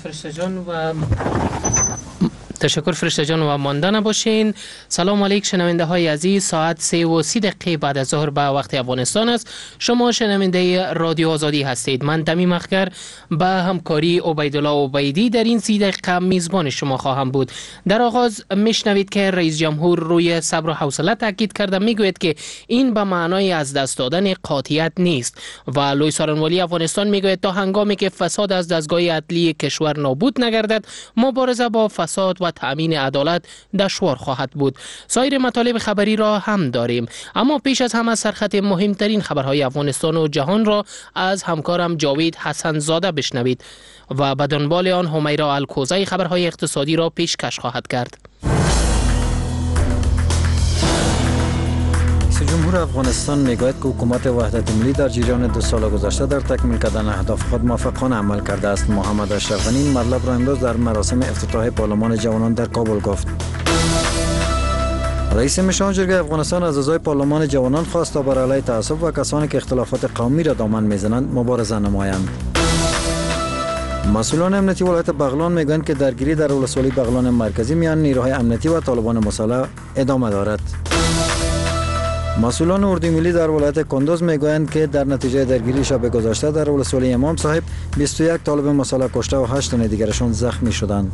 [SPEAKER 13] فرشته جان و مانده نباشین. سلام علیک شنونده های عزیز. ساعت 3:30 بعد از ظهر به وقت افغانستان است. شما شنونده رادیو آزادی هستید. من تمیم اخگر به همکاری عبیدالله عبیدی در این 30 دقیقه میزبان شما خواهم بود. در آغاز میشنوید که رئیس جمهور روی صبر و حوصله تاکید کرده. میگوید که این به معنای از دست دادن قاطعیت نیست و لوی سارنوالی افغانستان میگوید تا هنگامی که فساد از دستگاه عدلی کشور نابود نگردد مبارزه با فساد و تامین عدالت دشوار خواهد بود. سایر مطالب خبری را هم داریم، اما پیش از همه سرخط مهمترین خبرهای افغانستان و جهان را از همکارم جاوید حسن زاده بشنوید و به دنبال آن همیرا الکوزی خبرهای اقتصادی را پیشکش خواهد کرد.
[SPEAKER 1] جمهور افغانستان میگوید که حکومت وحدت ملی در جریان 2 سال گذشته در تکمیل کردن اهداف خود موفقانه عمل کرده است. محمد اشرف غنی این مطلب را امروز در مراسم افتتاح پارلمان جوانان در کابل گفت. رئیس مشان جرگه افغانستان از اعضای پارلمان جوانان خواست تا بر علیه تعصب و کسانی که اختلافات قومی را دامن میزنند مبارزه نمایند. مسئولان امنیتی ولایت بغلان میگویند که درگیری در ولسوالی بغلان مرکزی میان نیروهای امنیتی و طالبان مسلح ادامه دارد. مسئولان اردوی ملی در ولایت کندوز میگویند که در نتیجه درگیری شب گذشته در ولسوالی امام صاحب 21 طالب مسلح کشته و 8 تن دیگرشان زخمی شدند.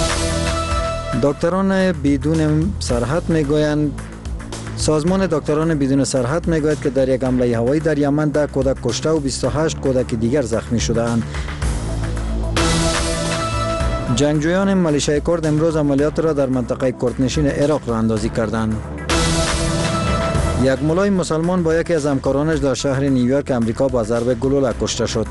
[SPEAKER 1] دکتران بدون سرحد میگویند سازمان دکتران بدون سرحد میگوید که در یک حمله هوایی در یمن 10 کودک کشته و 28 کودک دیگر زخمی شدند. جنگجویان ملیشه کرد امروز عملیات را در منطقه کردنشین عراق راه اندازی کردند. یک ملای مسلمان با یکی از همکارانش در شهر نیویورک امریکا با ضرب گلوله کشته شد.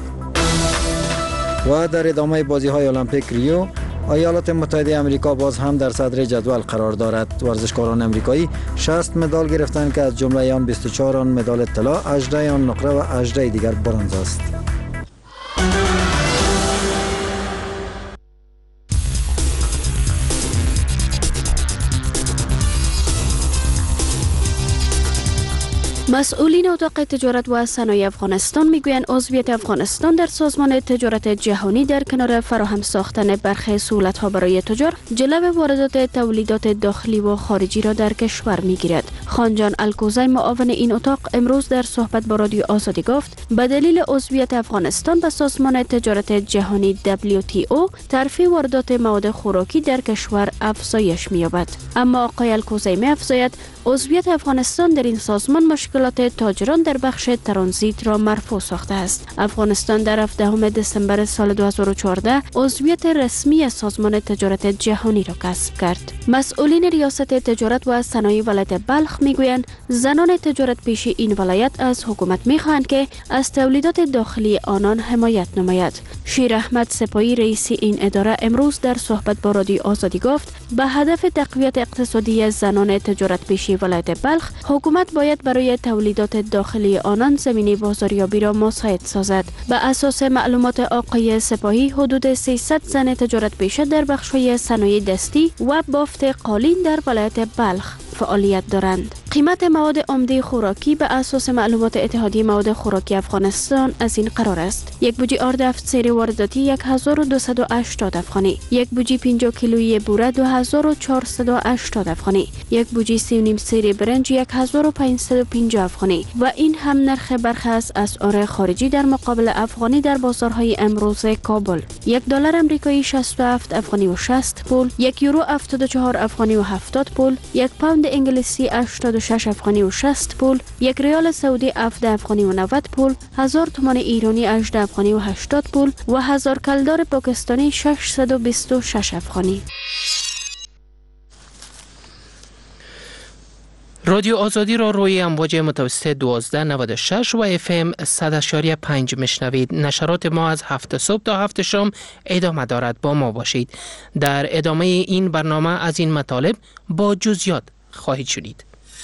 [SPEAKER 1] و در ادامه بازی‌های المپیک ریو، ایالات متحده امریکا باز هم در صدر جدول قرار دارد. ورزشکاران امریکایی 60 مدال گرفتند که از جمله آن 24 آن مدال طلا، 18 آن نقره و 18 دیگر برنز است.
[SPEAKER 14] مسئولین اتاق تجارت و صنایع افغانستان میگویند عضویت افغانستان در سازمان تجارت جهانی در کنار فراهم ساختن برخی سهولت‌ها برای تجار جلب واردات تولیدات داخلی و خارجی را در کشور میگیرد. خانجان الکوزی معاون این اتاق امروز در صحبت با رادیو آزادی گفت به دلیل عضویت افغانستان به سازمان تجارت جهانی WTO ترفیع واردات مواد خوراکی در کشور افزایش می‌یابد. اما آقای الکوزی می‌افزاید عضویت افغانستان در این سازمان مشکلات تاجران در بخش ترانزیت را مرفوع ساخته است. افغانستان در 17 دسامبر سال 2014 عضویت رسمی سازمان تجارت جهانی را کسب کرد. مسئولین ریاست تجارت و صنایع ولایت بلخ میگویند زنان تجارت پیشی این ولایت از حکومت میخواهند که از تولیدات داخلی آنان حمایت نماید. شیر احمد سپاهی رئیس این اداره امروز در صحبت با رادیو آزادی گفت به هدف تقویت اقتصادی زنان تجارت پیشی ولایت بلخ حکومت باید برای تولیدات داخلی آنان زمینه بازاریابی را مساعد سازد. به اساس معلومات آقای سپاهی حدود 300 زن تجارت پیشه در بخش‌های صنایع دستی و بافت قالین در ولایت بلخ فعالیت دارند. قیمت مواد عمده خوراکی به اساس معلومات اتحادیه مواد خوراکی افغانستان از این قرار است: یک بوجی آردفت سیر وارداتی 1280 افغانی، یک بوجی 50 کیلویی بوره 2480 افغانی، یک بوجی 3.5 سیر برنج 1550 افغانی و این هم نرخ برخی از اسعار خارجی در مقابل افغانی در بازارهای امروز کابل. یک دلار آمریکایی 67 افغانی و 60 پول، یک یورو 74 افغانی و 70 پول، یک پوند انگلیسی 86 افغانی و 60 پول، یک ریال سعودی 17 افغانی و 90 پول، 1000 تومان ایرانی 18 افغانی و 80 پول و 1000 کلدار پاکستانی 626 افغانی.
[SPEAKER 13] رادیو آزادی را روی امواج متوسط 1296 و FM 100.5 میشنوید. نشرات ما از 7 صبح تا 7 شام ادامه دارد. با ما باشید. در ادامه این برنامه از این مطالب با جزئیات خواهید شنید.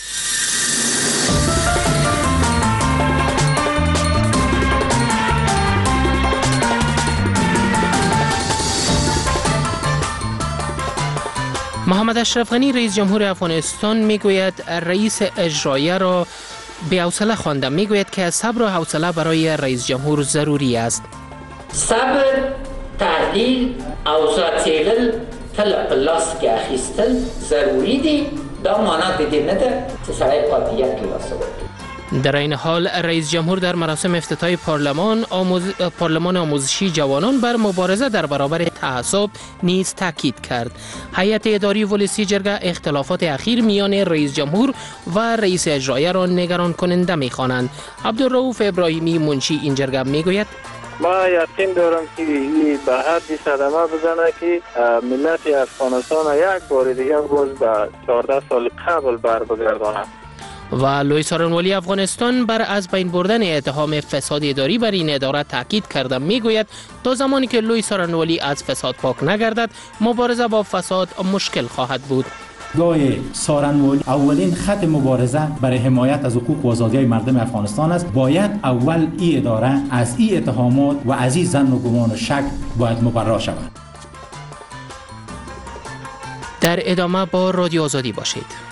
[SPEAKER 13] محمد اشرف غنی رئیس جمهور افغانستان میگوید رئیس اجرایه را بی‌حوصله خوانده. میگوید که صبر و حوصله برای رئیس جمهور ضروری است.
[SPEAKER 15] صبر، تحلیل، اوضاع څیړل، تل په لاس کې اخیستل ضروری دي. دا معنا د دې نه ده چې سړی قاطعیت له لاسه ورکړي.
[SPEAKER 13] در این حال رئیس جمهور در مراسم افتتاح پارلمان آموزشی جوانان بر مبارزه در برابر تعصب نیز تاکید کرد. هیئت اداری ولسی جرگه اختلافات اخیر میان رئیس جمهور و رئیس اجرایه را نگران کننده می‌خوانند. عبدالرؤوف ابراهیمی منشی این جرگه میگوید
[SPEAKER 12] ما یقین دارم که این به حدی صدمه بزنه که ملت افغانستان یک بار دیگه باز به 14 سال قبل بر بگرداند.
[SPEAKER 13] و لوی سارنوالی افغانستان بر از بین بردن اتهام فساد اداری بر این اداره تاکید کرده. میگوید تا زمانی که لوی سارنوالی از فساد پاک نگردد مبارزه با فساد مشکل خواهد بود.
[SPEAKER 16] لوی سارنوالی اولین خط مبارزه برای حمایت از حقوق و آزادی‌های مردم افغانستان است. باید اول این اداره از این اتهامات و از این ظن و گمان و شک باید مبرا شود.
[SPEAKER 13] در ادامه با رادیو آزادی باشید.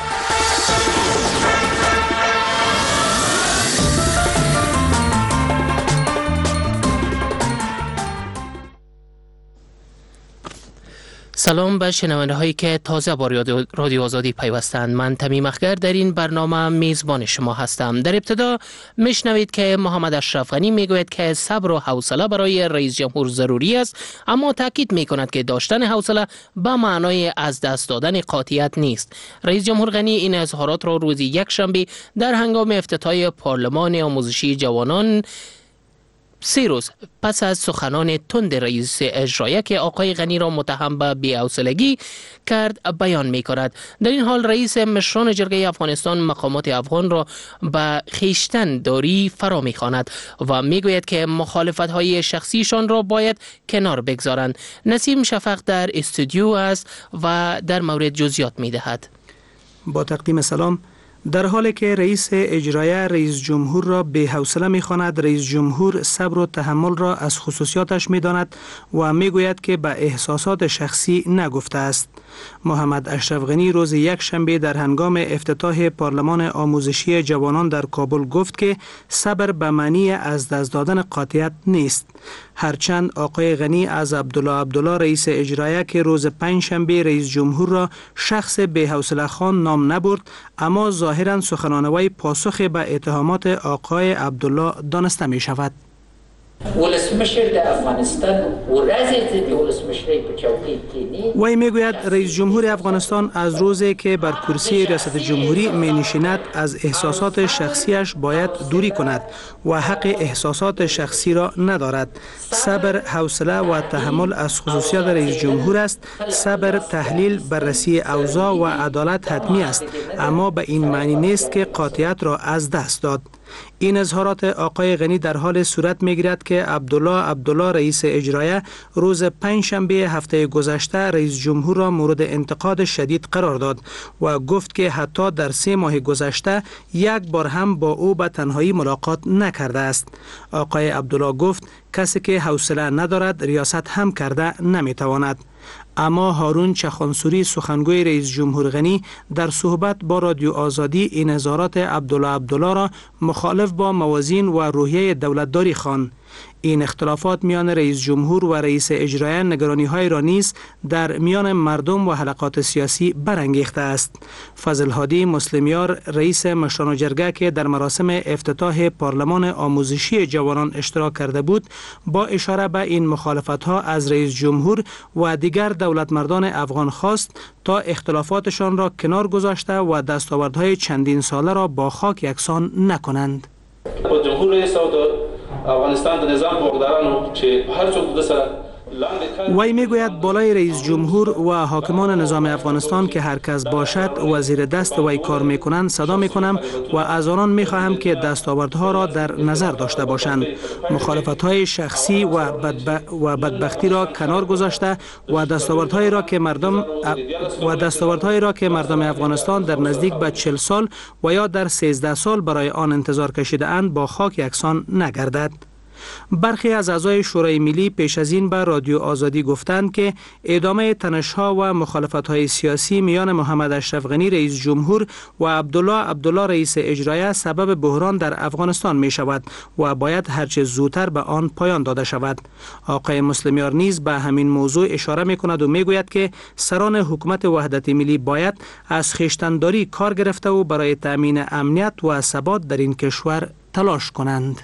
[SPEAKER 13] سلام به شنونده هایی که تازه با رادیو آزادی پیوستند. من تمیم اخگر در این برنامه میزبان شما هستم. در ابتدا میشنوید که محمد اشرف غنی میگوید که صبر و حوصله برای رئیس جمهور ضروری است، اما تاکید میکند که داشتن حوصله به معنای از دست دادن قاطعیت نیست. رئیس جمهور غنی این اظهارات را روز یکشنبه در هنگام افتتاح پارلمان آموزشی جوانان 3 روز پس از سخنان تند رئیس اجرایه که آقای غنی را متهم به بی‌حوصلگی کرد بیان می کند. در این حال رئیس مشران جرگه افغانستان مقامات افغان را به خویشتن داری فرا می خواند و می گوید که مخالفت های شخصیشان را باید کنار بگذارند. نسیم شفق در استودیو است و در مورد جزئیات می دهد.
[SPEAKER 17] با تقدیم سلام. در حالی که رئیس اجرایه رئیس جمهور را بی‌حوصله می‌خواند، رئیس جمهور صبر و تحمل را از خصوصیاتش می‌داند و می‌گوید که به احساسات شخصی نگفته است. محمد اشرف غنی روز یکشنبه در هنگام افتتاح پارلمان آموزشی جوانان در کابل گفت که صبر به معنی از دست دادن قاطعیت نیست. هرچند آقای غنی از عبدالله رئیس اجرایه که روز پنجشنبه رئیس جمهور را شخص بی‌حوصله خان نام نبرد، اما ظاهراً سخنان وی پاسخ به اتهامات آقای عبدالله دانسته می شود. وی میگوید رئیس جمهور افغانستان از روزی که بر کرسی ریاست جمهوری می نشیند از احساسات شخصیش باید دوری کند و حق احساسات شخصی را ندارد. صبر، حوصله و تحمل از خصوصیات رئیس جمهور است. صبر، تحلیل، بررسی اوضاع و عدالت حتمی است، اما به این معنی نیست که قاطعیت را از دست داد. این اظهارات آقای غنی در حال صورت می‌گیرد که عبدالله رئیس اجرایه روز پنجشنبه هفته گذشته رئیس جمهور را مورد انتقاد شدید قرار داد و گفت که حتی در 3 ماه گذشته یک بار هم با او به تنهایی ملاقات نکرده است. آقای عبدالله گفت کسی که حوصله ندارد ریاست هم کرده نمیتواند. اما هارون چخانسوری سخنگوی رئیس جمهور غنی در صحبت با رادیو آزادی این اظهارات عبدالله را مخالف با موازین و روحیه دولتداری خواند. این اختلافات میان رئیس جمهور و رئیس اجرایه نگرانی‌های را نیز در میان مردم و حلقات سیاسی برانگیخته است. فضل هادی مسلمیار رئیس مشران جرگه که در مراسم افتتاح پارلمان آموزشی جوانان اشتراک کرده بود، با اشاره به این مخالفت‌ها از رئیس جمهور و دیگر دولتمردان افغان خواست تا اختلافاتشان را کنار گذاشته و دستاوردهای چندین ساله را با خاک یکسان نکنند.
[SPEAKER 18] جمهور رئیس افغانستان د نظام بوغدارانو چې هر څوک د سره
[SPEAKER 17] وی میگوید بالای رئیس جمهور و حاکمان نظام افغانستان که هر کس باشد وزیر دست وی کار میکنند صدا میکنم و از آنان میخواهم که دستاوردها را در نظر داشته باشند. مخالفت‌های شخصی و بدبختی را کنار گذاشته و دستاوردهایی را که مردم افغانستان در نزدیک به 40 سال و یا در 13 سال برای آن انتظار کشیده اند با خاک یکسان نگردد. برخی از اعضای شورای ملی پیش از این به رادیو آزادی گفتند که ادامه تنش‌ها و مخالفت‌های سیاسی میان محمد اشرف غنی رئیس جمهور و عبدالله رئیس اجرایه سبب بحران در افغانستان می شود و باید هرچه زودتر به آن پایان داده شود. آقای مسلمیار نیز به همین موضوع اشاره می کند و می گوید که سران حکومت وحدت ملی باید از خویشتن‌داری کار گرفته و برای تأمین امنیت و ثبات در این کشور تلاش کنند.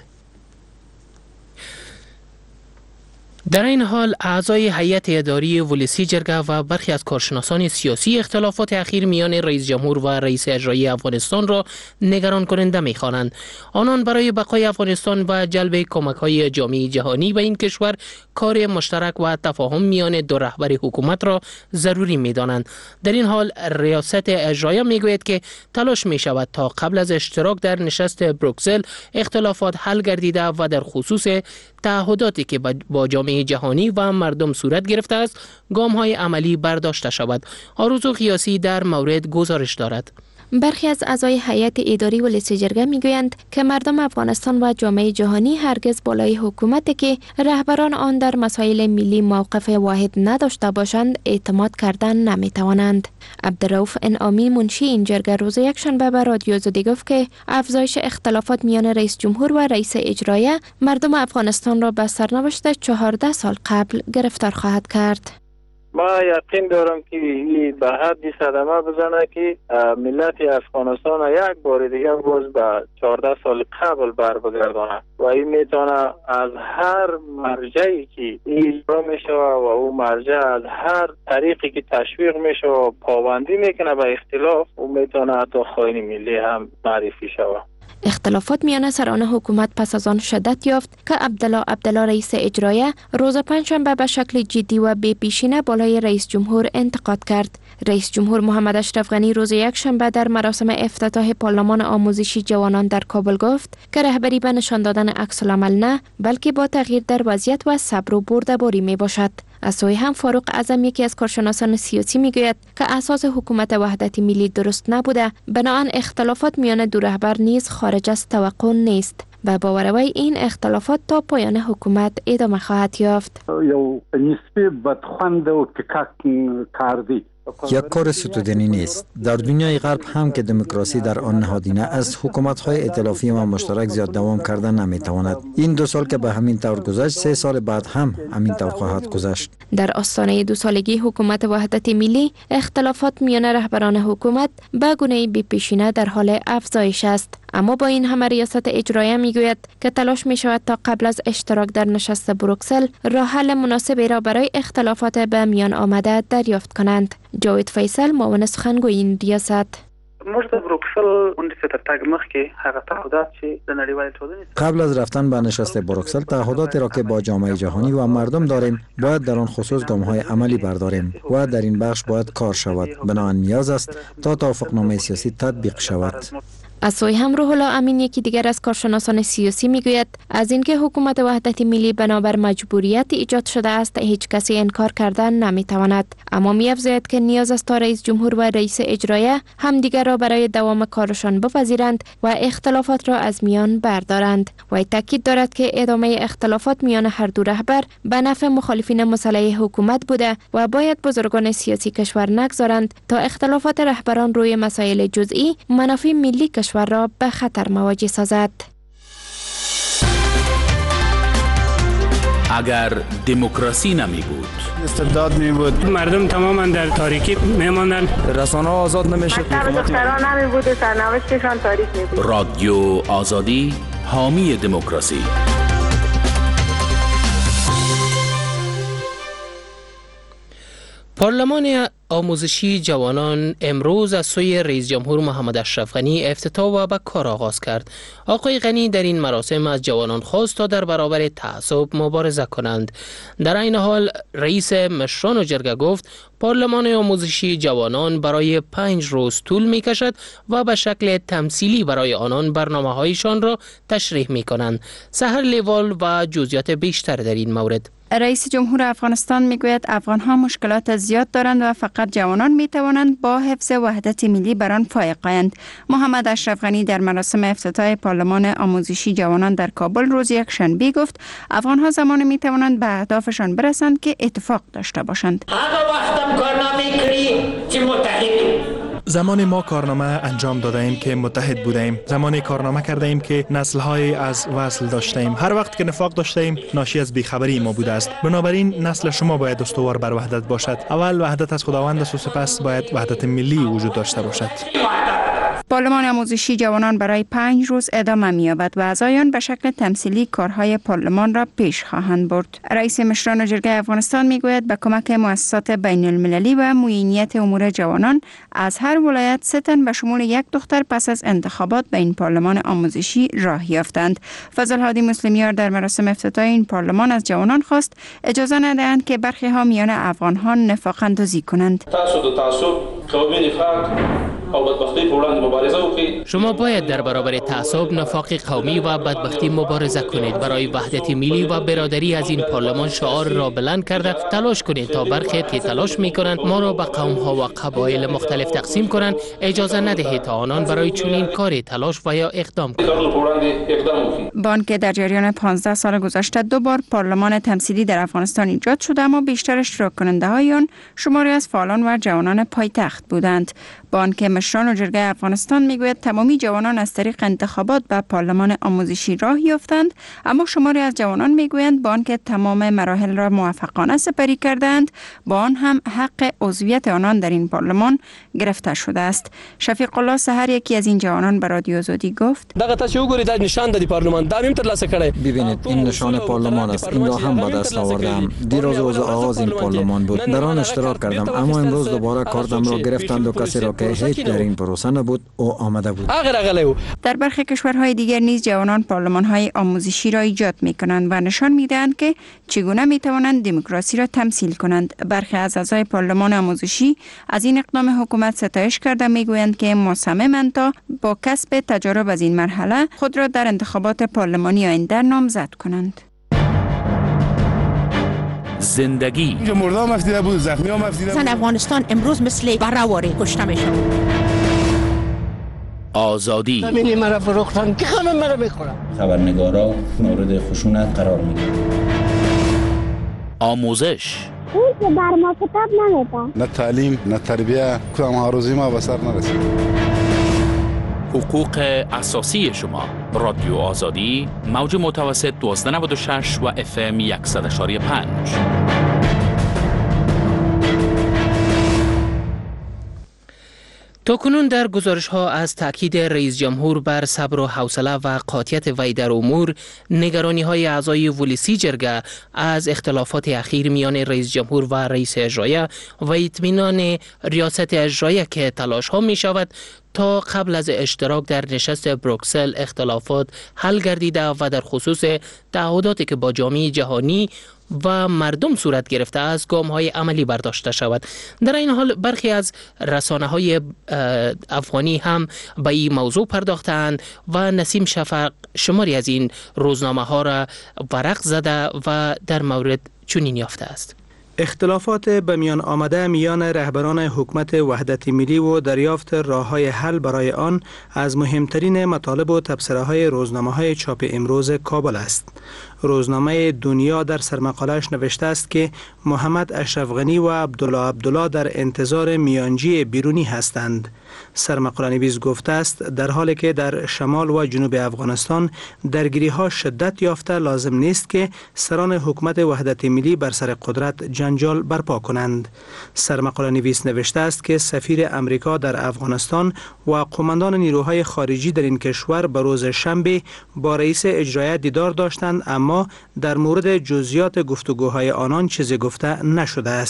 [SPEAKER 13] در این حال اعضای هیئت اداری ولسی جرگه و برخی از کارشناسان سیاسی اختلافات اخیر میان رئیس جمهور و رئیس اجرایی افغانستان را نگران کننده می‌خوانند. آنان برای بقای افغانستان و جلب کمک‌های جامعه جهانی به این کشور کار مشترک و تفاهم میان دو رهبر حکومت را ضروری می‌دانند. در این حال ریاست اجرایی می‌گوید که تلاش می‌شود تا قبل از اشتراک در نشست بروکسل اختلافات حل گردیده و در خصوص تعهداتی که با جامعه جهانی و مردم صورت گرفته است گام‌های عملی برداشته شود. آرزو قیاسی در مورد گزارش دارد.
[SPEAKER 14] برخی از اعضای هیئت اداری ولسی جرگه میگویند که مردم افغانستان و جامعه جهانی هرگز بالای حکومتی که رهبران آن در مسائل ملی موقف واحد نداشته باشند اعتماد کردن نمیتوانند. عبدالرؤوف انعامی منشی این جرگه روز یکشنبه به رادیو آزادی گفت که افزایش اختلافات میان رئیس جمهور و رئیس اجرایه مردم افغانستان را به سرنوشت 14 سال قبل گرفتار خواهد کرد.
[SPEAKER 12] ما یقین دارم که این به حدی صدمه بزنه که ملت افغانستان یک بار دیگه باز به 14 سال قبل بر بگردانه و این میتونه از هر مرجعی که اجرا میشه و او مرجع از هر طریقی که تشویق میشه و پابندی میکنه به اختلاف او میتونه حتی خائن ملی هم معرفی شود.
[SPEAKER 14] اختلافات میان سران حکومت پس از آن شدت یافت که عبدالله رئیس اجرایه روز پنجشنبه به شکل جدی و بی پیشینه بالای رئیس جمهور انتقاد کرد. رئیس جمهور محمد اشرف غنی روز یکشنبه در مراسم افتتاح پارلمان آموزشی جوانان در کابل گفت که رهبری به نشان دادن عکس‌العمل نه بلکه با تغییر در وضعیت و صبر و بردباری می باشد. از سوی هم فاروق اعظم یکی از کارشناسان سیاسی میگوید که اساس حکومت وحدت ملی درست نبوده، بنابراین اختلافات میان دو رهبر نیز خارج از توقع نیست و باوروی این اختلافات تا پایان حکومت ادامه خواهد یافت.
[SPEAKER 18] یو نسبی بدخوند و تکاک کاردی
[SPEAKER 1] یک کار ستودنی نیست. در دنیای غرب هم که دموکراسی در آن نهادینه از حکومت‌های ائتلافی و مشترک زیاد دوام کردن نمی‌تواند. این 2 سال که به همین طور گذشت 3 سال بعد هم همین طور خواهد گذشت.
[SPEAKER 14] در آستانه 2 سالگی حکومت وحدت ملی اختلافات میان رهبران حکومت به گونه‌ای بی‌پیشینه در حال افزایش است. اما با این همه ریاست اجرایه میگوید که تلاش می شود تا قبل از اشتراک در نشست بروکسل راه حل مناسبی را برای اختلافات به میان آمده دریافت کنند. جاوید فیصل معاون سخنگوی این ریاست.
[SPEAKER 1] قبل از رفتن به نشست بروکسل تعهداتی را که با جامعه جهانی و مردم داریم باید در آن خصوص گام‌های عملی برداریم و در این بخش باید کار شود. بنابراین نیاز است تا توافقنامه سیاسی تطبیق شود.
[SPEAKER 14] از سوی هم روح الله امین یکی دیگر از کارشناسان سیاسی میگوید از اینکه حکومت وحدت ملی بنابر مجبوریت ایجاد شده است هیچ کسی انکار کردن نمیتواند، اما می‌افزاید که نیاز است تا رئیس جمهور و رئیس اجرایه همدیگر را برای دوام کارشان بپذیرند و اختلافات را از میان بردارند. و تاکید دارد که ادامه اختلافات میان هر دو رهبر به نفع مخالفین مسلح حکومت بوده و باید بزرگان سیاسی کشور نگذارند تا اختلافات رهبران روی مسائل جزئی منافع ملی کشور را به خطر مواجه سازد.
[SPEAKER 19] اگر دموکراسی نمی بود،
[SPEAKER 20] استبداد می بود، مردم تماما در تاریکی می ماندند، رسانه آزاد نمی شد،
[SPEAKER 21] دختران نمی بود، سرنوشتشان تاریک می بود.
[SPEAKER 19] رادیو آزادی حامی دموکراسی.
[SPEAKER 13] پارلمان آموزشی جوانان امروز از سوی رئیس جمهور محمد اشرف غنی افتتاح و به کار آغاز کرد. آقای غنی در این مراسم از جوانان خواست تا در برابر تعصب مبارزه کنند. در این حال رئیس مشران جرگه گفت پارلمان آموزشی جوانان برای 5 روز طول می کشد و به شکل تمثیلی برای آنان برنامه‌هایشان را تشریح می کنند. سحر لیوال و جزئیات بیشتر در این مورد.
[SPEAKER 3] رئیس جمهور افغانستان میگوید افغانها مشکلات زیاد دارند و فقط جوانان میتوانند با حفظ وحدت ملی بر آن فائق آیند. محمد اشرف غنی در مراسم افتتاح پارلمان آموزشی جوانان در کابل روز یکشنبه گفت افغانها زمان میتوانند به اهدافشان برسند که اتفاق داشته باشند.
[SPEAKER 22] زمان ما کارنامه انجام داده ایم که متحد بوده ایم. زمانی کارنامه کرده ایم که نسل‌های از وصل داشته ایم. هر وقت که نفاق داشته ایم ناشی از بیخبری ما بوده است. بنابراین نسل شما باید استوار بر وحدت باشد. اول وحدت از خداوند است و سپس باید وحدت ملی وجود داشته باشد.
[SPEAKER 3] پارلمان آموزشی جوانان برای 5 روز ادامه می‌یابد و اعضایان به شکل تمثیلی کارهای پارلمان را پیش خواهند برد. رئیس مشران جرگه افغانستان میگوید به کمک مؤسسات بین المللی و معینیت امور جوانان از هر ولایت 3 تن به شمول 1 دختر پس از انتخابات به این پارلمان آموزشی راه یافتند. فضل هادی مسلمیار در مراسم افتتاح این پارلمان از جوانان خواست اجازه ندهند که برخی ها میان افغان‌ها نفاق اندازی کنند.
[SPEAKER 13] شما باید در برابر تعصب، نفاق قومی و بدبختی مبارزه کنید. برای وحدت ملی و برادری از این پارلمان شعار را بلند کرده تلاش کنید تا برخی که تلاش می‌کنند ما را به قوم‌ها و قبایل مختلف تقسیم کنند اجازه ندهید تا آنان برای چنین کاری تلاش و یا اقدام کنند.
[SPEAKER 3] بانک در جریان 15 سال گذشته 2 بار پارلمان تمثیلی در افغانستان ایجاد شده اما بیشتر اشتراک کننده‌های آن شماری از فعالان و جوانان پایتخت بودند. بانک مشران و جرگه افغانستان میگوید تمامی جوانان از طریق انتخابات به پارلمان آموزشی راه یافتند، اما شماری از جوانان میگویند با آنکه تمام مراحل را موفقانه سپری کردند با آن هم حق عضویت آنان در این پارلمان گرفته شده است. شفیق الله سحر یکی از این جوانان به رادیو آزادی گفت
[SPEAKER 23] دغه تاسو وګورئ دا نشان د پارلمان دا هم ترلاسه کړي.
[SPEAKER 1] ببینید این نشان پارلمان است. این را هم به دست آوردم. دیروز روز آغاز این پارلمان بود. در آن اشتراک کردم اما امروز دوباره کارتم را گرفتند و کسی را که هیچ در این پروسه نبود او آمده بود.
[SPEAKER 3] در برخی کشورهای دیگر نیز جوانان پارلمان‌های آموزشی را ایجاد می‌کنند و نشان می‌دهند که چگونه می‌توانند دموکراسی را تمثیل کنند. برخی از اعضای پارلمان آموزشی از این اقدام حکومت ستایش کرده می‌گویند که مصممند تا با کسب تجارب از این مرحله خود را در انتخابات پارلمانی آینده نامزد کنند.
[SPEAKER 19] زندگی
[SPEAKER 24] مردم افتیده بود، زخمی هم افتیده بود.
[SPEAKER 25] افغانستان امروز مثل برآوری کشته میشن.
[SPEAKER 19] آزادی
[SPEAKER 24] همین مرا فروختن که همه مرا میخورن.
[SPEAKER 26] خبرنگارا مورد خشونت قرار میگیرن.
[SPEAKER 19] آموزش
[SPEAKER 27] اون که بر ما کتاب نمیده.
[SPEAKER 24] نه تعلیم نه تربیه کدام هاروزی ما به سر نرسید.
[SPEAKER 19] حقوق اساسی شما. رادیو آزادی موج متوسط 1296 و FM 100.5.
[SPEAKER 13] تاکنون در گزارش ها از تاکید رئیس جمهور بر صبر و حوصله و قاطعیت وی در امور، نگرانی های اعضای ولسی جرگه از اختلافات اخیر میان رئیس جمهور و رئیس اجرایه و اطمینان ریاست اجرایه که تلاش ها می شود تا قبل از اشتراک در نشست بروکسل اختلافات حل گردیده و در خصوص تعهداتی که با جامعه جهانی و مردم صورت گرفته است گام‌های عملی برداشته شود. در این حال برخی از رسانه‌های افغانی هم به این موضوع پرداختند و نسیم شفق شماری از این روزنامه‌ها را ورق زده و در مورد چنین یافته است:
[SPEAKER 17] اختلافات به میان آمده میان رهبران حکومت وحدت ملی و دریافت راه‌های حل برای آن از مهمترین مطالب و تبصره‌های روزنامه‌های چاپ امروز کابل است. روزنامه دنیا در سرمقاله‌اش نوشته است که محمد اشرف غنی و عبدالله در انتظار میانجی بیرونی هستند. سرمقاله نویس گفته است در حالی که در شمال و جنوب افغانستان درگیری‌ها شدت یافته، لازم نیست که سران حکومت وحدت ملی بر سر قدرت جنجال برپا کنند. سرمقاله نویس نوشته است که سفیر امریکا در افغانستان و قماندان نیروهای خارجی در این کشور به روز شنبه با رئیس اجرایه دیدار داشتند، اما در مورد جزئیات گفتگوهای آنان چیزی گفته نشده است.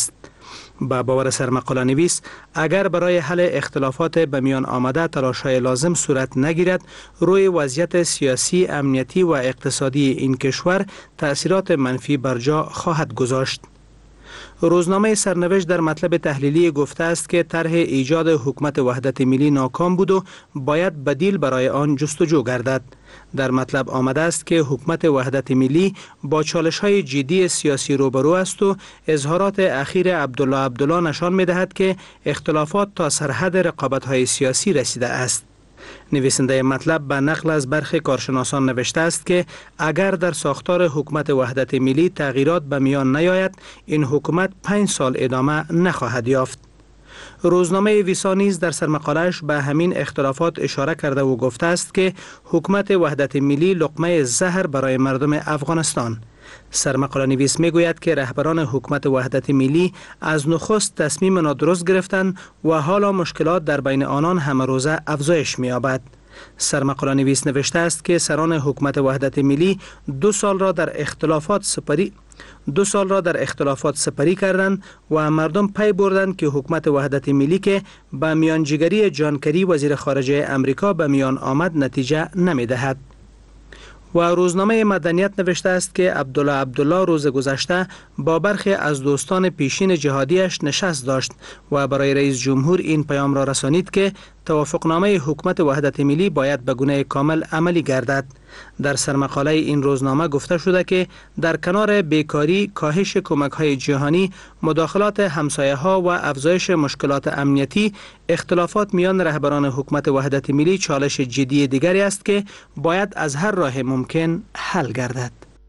[SPEAKER 17] با باور سرمقاله نویس، اگر برای حل اختلافات به میان آمده تلاش‌های لازم صورت نگیرد، روی وضعیت سیاسی، امنیتی و اقتصادی این کشور تأثیرات منفی بر جا خواهد گذاشت. روزنامه سرنوشت در مطلب تحلیلی گفته است که طرح ایجاد حکومت وحدت ملی ناکام بود و باید بدیل برای آن جستجو گردد. در مطلب آمده است که حکومت وحدت ملی با چالش‌های جدی سیاسی روبرو است و اظهارات اخیر عبدالله نشان می‌دهد که اختلافات تا سرحد رقابت‌های سیاسی رسیده است. نویسنده مطلب به نقل از برخی کارشناسان نوشته است که اگر در ساختار حکومت وحدت ملی تغییرات به میان نیاید، این حکومت 5 سال ادامه نخواهد یافت. روزنامه ویسا نیز در سرمقاله‌اش به همین اختلافات اشاره کرده و گفته است که حکومت وحدت ملی لقمه زهر برای مردم افغانستان. سرمقاله نویس می گوید که رهبران حکومت وحدت ملی از نخست تصمیم نادرست گرفتند و حالا مشکلات در بین آنان همه روزه افزایش می یابد. سرمقاله نویس نوشته است که سران حکومت وحدت ملی 2 سال را در اختلافات سپری کردند و مردم پی بردند که حکومت وحدت ملی که با میانجیگری جان کری وزیر خارجه امریکا به میان آمد نتیجه نمی دهد. و روزنامه مدنیت نوشته است که عبدالله روز گذشته با برخی از دوستان پیشین جهادیش نشست داشت و برای رئیس جمهور این پیام را رسانید که توافقنامه حکومت وحدت ملی باید به گونه کامل عملی گردد. در سرمقاله این روزنامه گفته شده که در کنار بیکاری، کاهش کمک‌های جهانی، مداخلات همسایه‌ها و افزایش مشکلات امنیتی، اختلافات میان رهبران حکومت وحدت ملی چالش جدی دیگری است که باید از هر راه ممکن حل گردد.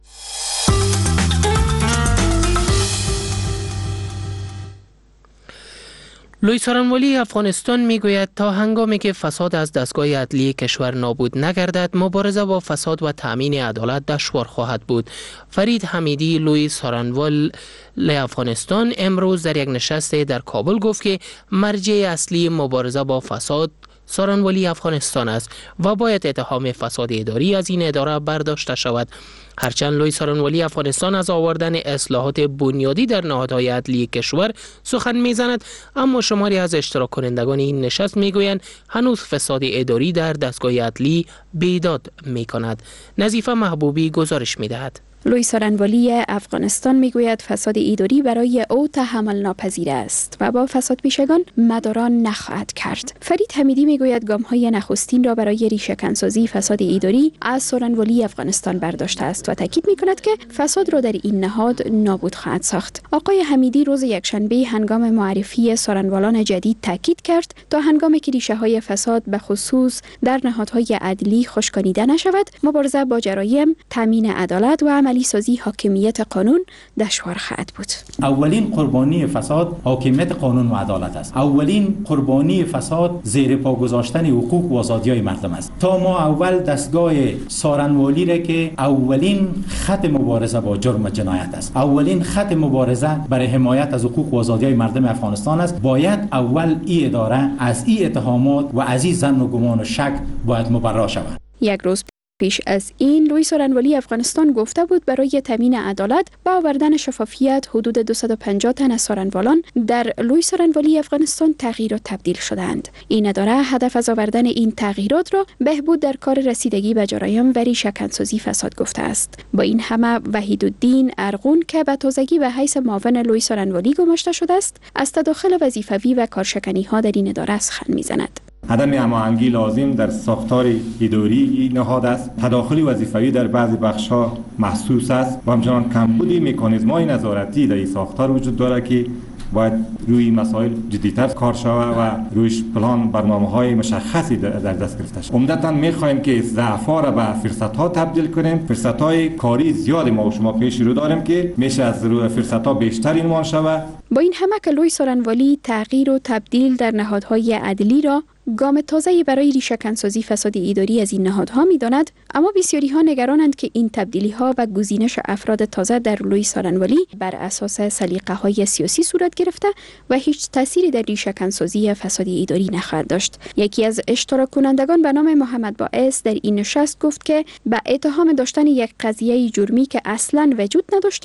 [SPEAKER 13] لوی سارنوالی افغانستان میگوید تا هنگامی که فساد از دستگاه عدلی کشور نابود نگردد، مبارزه با فساد و تامین عدالت دشوار خواهد بود. فرید حمیدی لوی سارنوال افغانستان امروز در یک نشست در کابل گفت که مرجع اصلی مبارزه با فساد سارنوالی افغانستان است و باید اتهام فساد اداری از این اداره برداشته شود. هرچند لوی سارنوالی افغانستان از آوردن اصلاحات بنیادی در نهادهای عدلی کشور سخن میزند، اما شماری از اشتراک کنندگان این نشست میگویند هنوز فساد اداری در دستگاه عدلی بیداد میکند. نظیفه محبوبی گزارش میدهد.
[SPEAKER 14] لوی سارنوالی افغانستان میگوید فساد اداری برای او تحمل ناپذیر است و با فساد پیشگان مدارا نخواهد کرد. فرید حمیدی میگوید گام‌های نخستین را برای ریشه‌کنسازی فساد اداری از سارنوالی افغانستان برداشته است و تاکید میکند که فساد را در این نهاد نابود خواهد ساخت. آقای حمیدی روز یکشنبه هنگام معرفی سارنوالان جدید تاکید کرد تا هنگامی که ریشه‌های فساد به خصوص در نهادهای عدلی خشکانیده نشود، مبارزه با جرایم، تامین عدالت و عملی سازی حاکمیت قانون دشوار خواهد بود.
[SPEAKER 16] اولین قربانی فساد حاکمیت قانون و عدالت است. اولین قربانی فساد زیر پا گذاشتن حقوق و آزادی‌های مردم است. تا ما اول دستگاه سارنوالی را که اولین خط مبارزه با جرم و جنایت است، اولین خط مبارزه برای حمایت از حقوق و آزادی‌های مردم افغانستان است، باید اول این اداره از این اتهامات و از این ظن و گمان و شک باید مبرا شود.
[SPEAKER 14] یک روز پیش از این لوی سارنوالی افغانستان گفته بود برای تامین عدالت با آوردن شفافیت حدود 250 تن از سارنوالان در لوی سارنوالی افغانستان تغییر و تبدیل شدند. این اداره هدف از آوردن این تغییرات را بهبود در کار رسیدگی به جرایم و ریشه‌کنسازی فساد گفته است. با این همه وحیدالدین ارغون که به تازگی به حیث معاون لوی سارنوالی گماشته شده است، از تداخل وظیفوی و کارشکنی‌ها در این اداره سخن می‌زند.
[SPEAKER 2] عدم هماهنگی لازم در ساختار اداری نهاد است، تداخل وظیفه‌ای در بعضی بخش‌ها محسوس است و همچنان کمبودی مکانیزم‌های نظارتی در این ساختار وجود دارد که باید روی مسائل جدی‌تر کار شود و رویش پلان برنامه‌های مشخصی در دست گرفته شود. عمدتاً می‌خواهیم که ضعف‌ها را به فرصت‌ها تبدیل کنیم. فرصت‌های کاری زیادی ما و شما پیش رو داریم که میشه از روی فرصت‌ها بیشتر ایمان شود.
[SPEAKER 14] با این همه که لوی سارنوالی تغییر و تبدیل در نهادهای عدلی را گام تازه‌ای برای ریشه‌کنسازی فساد اداری از این نهادها می‌داند، اما بسیاری‌ها نگرانند که این تبدیلی‌ها و گزینش افراد تازه در لوی سارنوالی بر اساس سلیقه‌های سیاسی صورت گرفته و هیچ تأثیری در ریشه‌کنسازی فساد اداری نخواهد داشت. یکی از اشتراک کنندگان به نام محمد باعث در این نشست گفت که به اتهام داشتن یک قضیه جرمی که اصلاً وجود نداشته،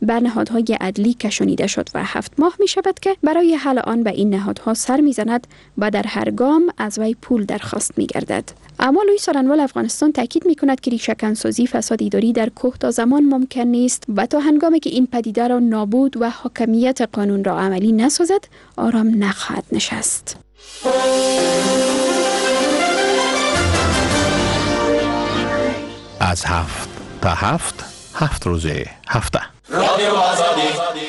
[SPEAKER 14] به نهادهای عدلی کشانیده شد و 7 ماه می شود که برای حل آن به این نهادها سر می زند و در هر گام از وی پول درخواست می گردد. اما لوی سارنوال افغانستان تاکید می کند که ریشه‌کنسازی فساد اداری در کوتاه زمان ممکن نیست و تا هنگامی که این پدیده را نابود و حاکمیت قانون را عملی نسازد آرام نخواهد نشست.
[SPEAKER 4] از 7 تا 7 روز هفته
[SPEAKER 19] رادیو آزادی.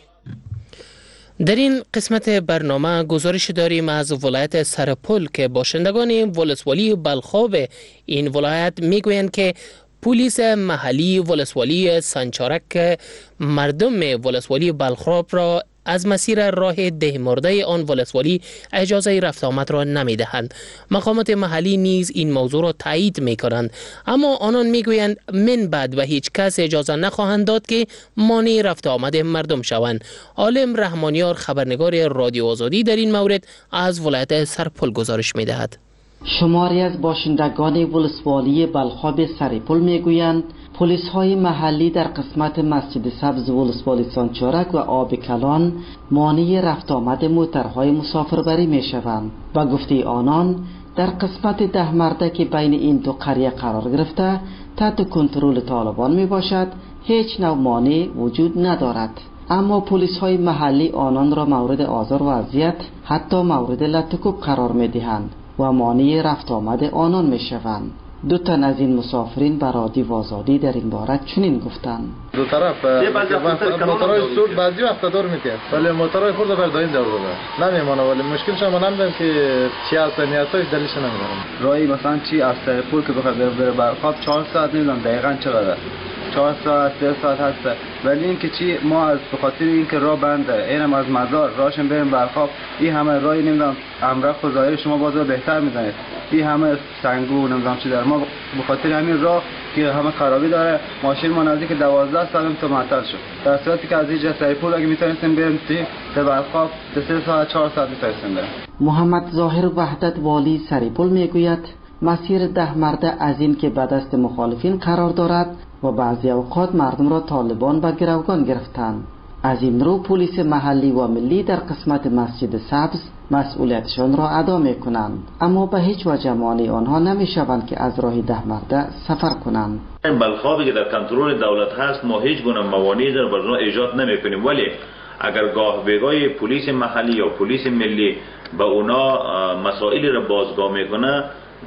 [SPEAKER 19] در این قسمت برنامه گزارش داریم از ولایت سرپل که باشندگان ولسوالی بلخاب این ولایت میگویند که پلیس محلی ولسوالی سنچارک مردم ولسوالی بلخاب را از مسیر راه دهمرده آن ولسوالی اجازه رفت آمد را نمی دهند. مقامات محلی نیز این موضوع را تایید می کنند، اما آنان می گویند من بعد و هیچ کس اجازه نخواهند داد که مانع رفت آمد مردم شوند. عالم رحمانیار خبرنگار رادیو آزادی در این مورد از ولایت سرپل گزارش می دهد.
[SPEAKER 6] شماری از باشندگان ولسوالی بلخاب سرپل می گویند پلیس های محلی در قسمت مسجد سبز ولسوالی سانچارک و آب کلان مانع رفت آمد موترهای مسافربری می شوند. با گفته آنان در قسمت دهمرده که بین این دو قریه قرار گرفته تحت کنترل طالبان می باشد هیچ نوع مانع وجود ندارد. اما پلیس های محلی آنان را مورد آزار و اذیت حتی مورد لطکوب قرار می دهند و مانع رفت آمد آنان می شوند. دو تن از این مسافرین به رادیو آزادی در این باره چنین گفتند:
[SPEAKER 24] دو طرف موتورهای سود بعضی وقتا دور میتید ولی موتورهای خورد بر داین دور بوده نمیمانه، ولی مشکلش هم نمیدونم که چی هست نیتایش دلیلش نمیدونم.
[SPEAKER 7] راهی مثلا چی از سرپل که بخواد بره برخواب 4 ساعت نمیدونم دقیقاً چقدر 4 ساعت 3 ساعت هست، ولی اینکه چی ما از بخاطر اینکه راه بنده اینم از مزار راشن بریم برخواب این همه راهی نمیدونم امرخ و ظاهر شما باز بهتر میزنید این همه سنگو نمیدونم چی در ما بخاطر همین راه که همه خرابی داره ماشین ما نزدیک 12 ساعت تا معطل شد، در صورتی که از اینجا سرپل اگه میتونستیم بریم تا برخواب 3 ساعت 4 ساعت میتونستیم بریم.
[SPEAKER 6] محمد ظاهر وحدت والی سرپل میگوید مسیر دهمرده از این که به دست مخالفین قرار دارد و بعضی اوقات مردم را طالبان به گروگان گرفتند. از این رو پلیس محلی و ملی در قسمت مسجد سبز مسئولیتشان را ادا می کنند، اما به هیچ وجه مانع آنها نمی شوند که از راه دهمرده سفر کنند.
[SPEAKER 8] این بلخابی که در کنترل دولت هست ما هیچ گونه موانعی در بر ایجاد نمی کنیم، ولی اگر گاه بگاه پلیس محلی یا پلیس ملی به اونا مسائلی را بازگاه میکنه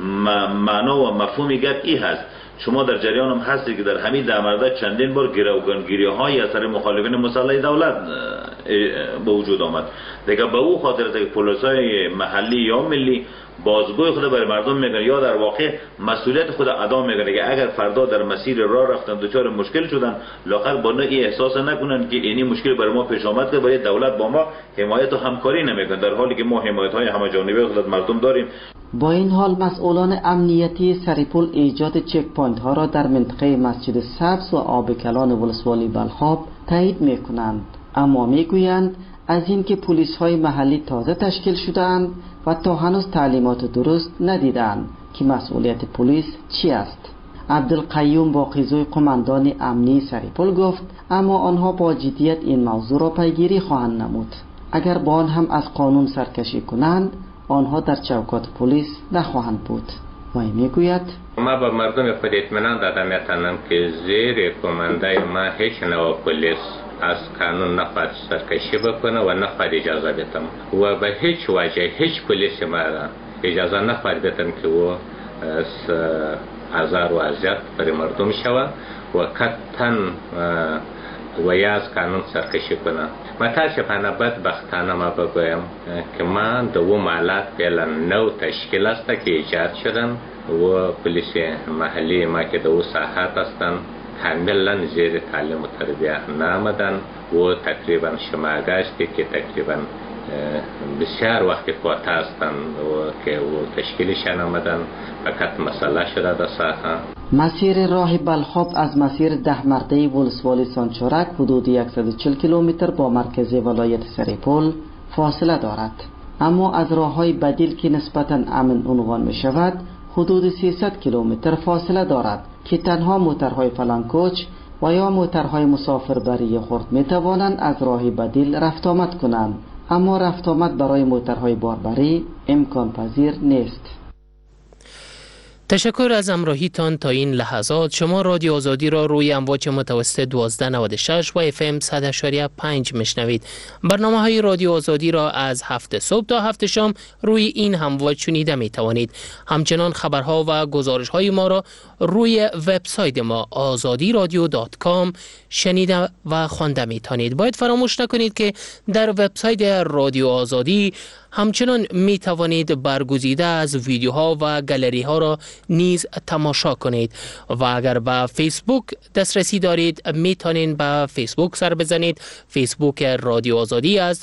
[SPEAKER 8] معنا و مفهوم گپ این هست شما در جریان هم هستی که در همین دهمرده چندین بار گروگانگیری های اثر مخالفین مسلح دولت به وجود آمد. دیگه به او خاطر که پلیسای محلی یا ملی بازگوی خود برای مردم میکنه یا در واقع مسئولیت خود ادا میکنه که اگر فردا در مسیر راه رفتن دچار مشکل شدن لااقل با این احساس نکنن که اینی مشکل برای ما پیش آمد که برای دولت با ما حمایت و همکاری نمیکنه، در حالی که ما حمایت های همه جانبه خود مردم داریم.
[SPEAKER 6] با این حال مسئولان امنیتی سرپل ایجاد چک پوینت ها را در منطقه مسجد سبز و آب کلان ولسوالی بلخاب تایید میکنند، اما میگویند از این که پلیس های محلی تازه تشکیل شده‌اند و تا هنوز تعلیمات درست ندیدند که مسئولیت پلیس چی است. عبدالقیوم باقیزوی قماندان امنی سرپل گفت اما آنها با جدیت این موضوع را پیگیری خواهند نمود. اگر با آن هم از قانون سرکشی کنند آنها در چوکات پلیس نخواهند بود. وی میگوید
[SPEAKER 9] ما به مردم خود اطمینان دادم میتونم که زیر کمانده ما هیچ نوع پلیس از قانون نخواهد سرکشی بکنه و نخواهد اجازه بدم و به هیچ وجه هیچ پلیس ما اجازه نخواهد بدم که او آزار و اذیت برای مردم شود و قطعاً و یا از قانون سرکشی کنه. متاسفانه بدبختانه ما بگویم که ما دو مالات فعلا نو تشکیل است که ایجاد شدن و پلیس محلی ما که دو ساحات هستند کاملا زیر تعلیم و تربیه نامدن و تقریبا شما گشتی که تقریبا بسیار وقتی کوتا هستند و که تشکیلشان آمدن فقط مسئله شده در ساحه.
[SPEAKER 6] مسیر راه بلخاب از مسیر دهمرده ولسوالی سانچارک حدود 140 کیلومتر با مرکز ولایت سرپل فاصله دارد، اما از راه‌های بدیل که نسبتاً امن عنوان می شود حدود 300 کیلومتر فاصله دارد که تنها موترهای فلانکوچ و یا موترهای مسافربری خرد می توانند از راه بدیل رفت آمد کنند، اما رفت آمد برای موترهای باربری امکان پذیر نیست.
[SPEAKER 19] تشکر از همراهیتان تا این لحظات. شما رادیو آزادی را روی امواج متوسط 1296 و FM 100.5 میشنوید. برنامه های رادیو آزادی را از 7 صبح تا 7 شام روی این امواج شنیده می توانید. همچنان خبرها و گزارش های ما را روی وبسایت ما azadiradio.com شنیده و خوانده می توانید. باید فراموش نکنید که در وبسایت رادیو آزادی همچنان می توانید برگزیده از ویدیوها و گالری ها را نیز تماشا کنید و اگر به فیسبوک دسترسی دارید می توانید به فیسبوک سر بزنید. فیسبوک رادیو آزادی است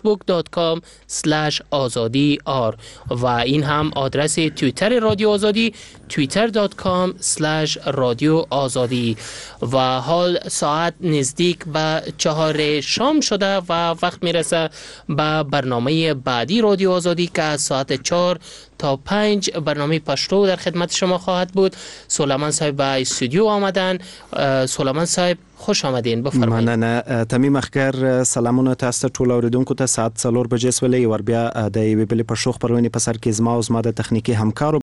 [SPEAKER 19] facebook.com/azadi.r و این هم آدرس توییتر رادیو آزادی twitter.com/رادیو آزادی. و حال ساعت نزدیک به 4 شام شده و وقت میرسه به برنامه بعدی رادیو آزادی که از ساعت 4 تا 5 برنامه پشتو در خدمت شما خواهد بود. سلیمان صاحب به استودیو آمدن. سلیمان صاحب خوش آمدین، بفرمایید.
[SPEAKER 5] مننه. تمیم اخگر سلامونه تاسو ټول اوریدونکو ته. ساعت 4 بجې سولې ور بیا د یوې بلې پښتو خبرونې په سر کې زما او زما د تخنیکی همکارو